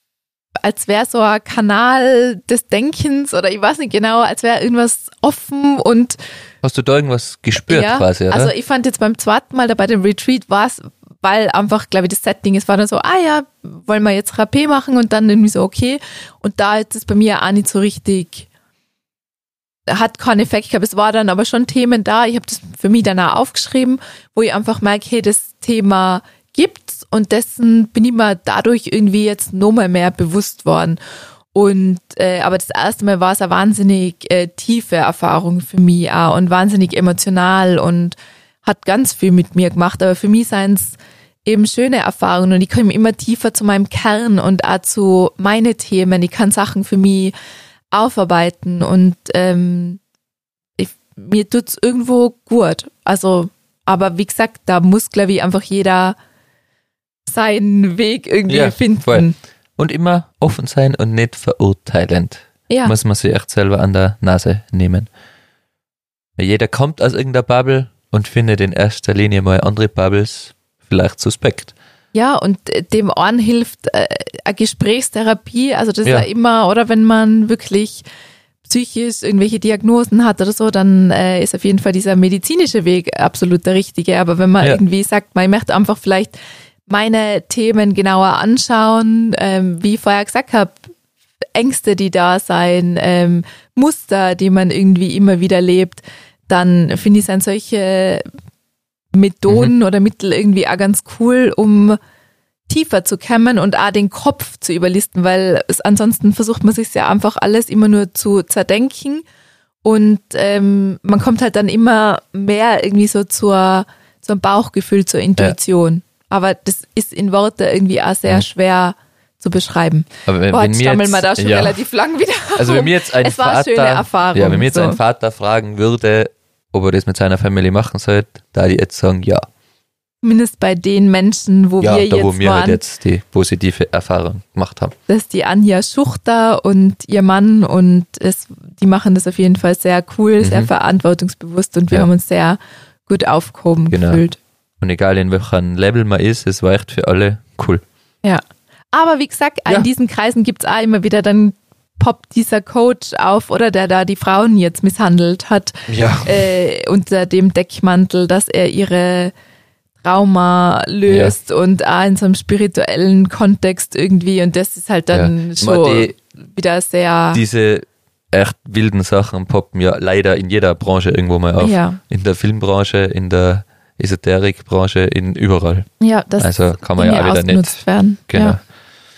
als wäre so ein Kanal des Denkens oder ich weiß nicht genau, als wäre irgendwas offen und hast du da irgendwas gespürt quasi, oder? Also ich fand jetzt beim zweiten Mal da bei dem Retreat war es, weil einfach, glaube ich, das Setting, es war dann so, wollen wir jetzt Rapé machen und dann irgendwie so, okay. Und da ist es bei mir auch nicht so richtig, hat keinen Effekt gehabt. Es war dann aber schon Themen da. Ich habe das für mich dann auch aufgeschrieben, wo ich einfach merke, hey, das Thema gibt's ist und dessen bin ich mir dadurch irgendwie jetzt nochmal mehr bewusst worden. Und aber das erste Mal war es eine wahnsinnig tiefe Erfahrung für mich auch und wahnsinnig emotional und hat ganz viel mit mir gemacht. Aber für mich seien es eben schöne Erfahrungen und ich komme immer tiefer zu meinem Kern und auch zu meine Themen. Ich kann Sachen für mich aufarbeiten und mir tut's irgendwo gut. Also, aber wie gesagt, da muss, glaube ich, einfach jeder seinen Weg irgendwie finden. Voll. Und immer offen sein und nicht verurteilend. Ja. Muss man sich echt selber an der Nase nehmen. Weil jeder kommt aus irgendeiner Bubble und findet in erster Linie mal andere Bubbles vielleicht suspekt. Ja, und dem einen hilft eine Gesprächstherapie, also das ist ja immer, oder wenn man wirklich psychisch irgendwelche Diagnosen hat oder so, dann ist auf jeden Fall dieser medizinische Weg absolut der richtige. Aber wenn man irgendwie sagt, man möchte einfach vielleicht meine Themen genauer anschauen, wie ich vorher gesagt habe, Ängste, die da sein, Muster, die man irgendwie immer wieder lebt, dann finde ich, sind solche Methoden oder Mittel irgendwie auch ganz cool, um tiefer zu kämmen und auch den Kopf zu überlisten, weil ansonsten versucht man sich ja einfach alles immer nur zu zerdenken und man kommt halt dann immer mehr irgendwie so zum Bauchgefühl, zur Intuition. Aber das ist in Worte irgendwie auch sehr schwer zu beschreiben. Aber wenn jetzt stammeln wir da schon relativ lang wieder. Also wenn mir jetzt ein es war eine schöne Erfahrung. Ja, wenn mir jetzt ein Vater fragen würde, ob er das mit seiner Familie machen sollte, da die jetzt sagen, ja. Zumindest bei den Menschen, wo wir jetzt waren. Ja, da wo wir halt jetzt die positive Erfahrung gemacht haben. Das ist die Anja Schuchter und ihr Mann und die machen das auf jeden Fall sehr cool, sehr verantwortungsbewusst und wir haben uns sehr gut aufgehoben gefühlt. Und egal in welchem Level man ist, es war echt für alle cool. Ja, aber wie gesagt, in diesen Kreisen gibt es auch immer wieder, dann poppt dieser Coach auf, oder der da die Frauen jetzt misshandelt hat, unter dem Deckmantel, dass er ihre Trauma löst und auch in so einem spirituellen Kontext irgendwie und das ist halt dann schon wieder sehr... Diese echt wilden Sachen poppen ja leider in jeder Branche irgendwo mal auf. Ja. In der Filmbranche, in der Esoterikbranche, überall. Ja, das also kann man ja auch wieder nicht. Werden. Genau. Ja.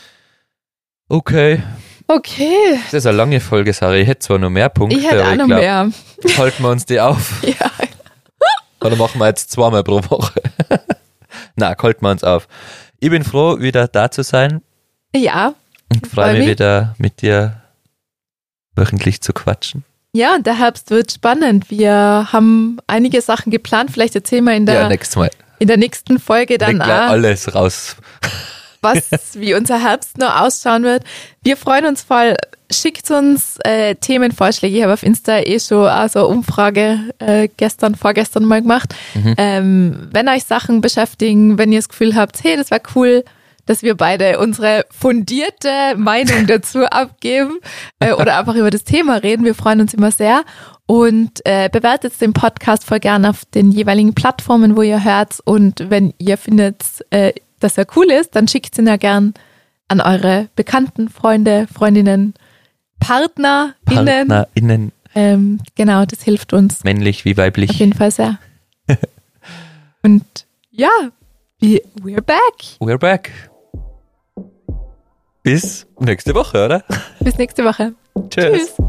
Okay. Das ist eine lange Folge, Sarah. Ich hätte zwar noch mehr Punkte, ich hätte auch noch mehr. Halten wir uns die auf. Ja. Oder machen wir jetzt 2-mal pro Woche? Nein, halten wir uns auf. Ich bin froh, wieder da zu sein. Ja. Und freue mich wieder mit dir wöchentlich zu quatschen. Ja, und der Herbst wird spannend. Wir haben einige Sachen geplant. Vielleicht erzählen wir in der nächsten Folge dann auch alles raus. Wie unser Herbst noch ausschauen wird. Wir freuen uns voll. Schickt uns Themenvorschläge. Ich habe auf Insta schon eine Umfrage vorgestern mal gemacht. Wenn euch Sachen beschäftigen, wenn ihr das Gefühl habt, hey, das wäre cool, dass wir beide unsere fundierte Meinung dazu abgeben oder einfach über das Thema reden. Wir freuen uns immer sehr. Und bewertet den Podcast voll gerne auf den jeweiligen Plattformen, wo ihr hört. Und wenn ihr findet, dass er cool ist, dann schickt ihn ja gern an eure Bekannten, Freunde, Freundinnen, PartnerInnen. Genau, das hilft uns. Männlich wie weiblich. Auf jeden Fall sehr. Und ja, we're back. We're back. Bis nächste Woche, oder? Bis nächste Woche. Tschüss.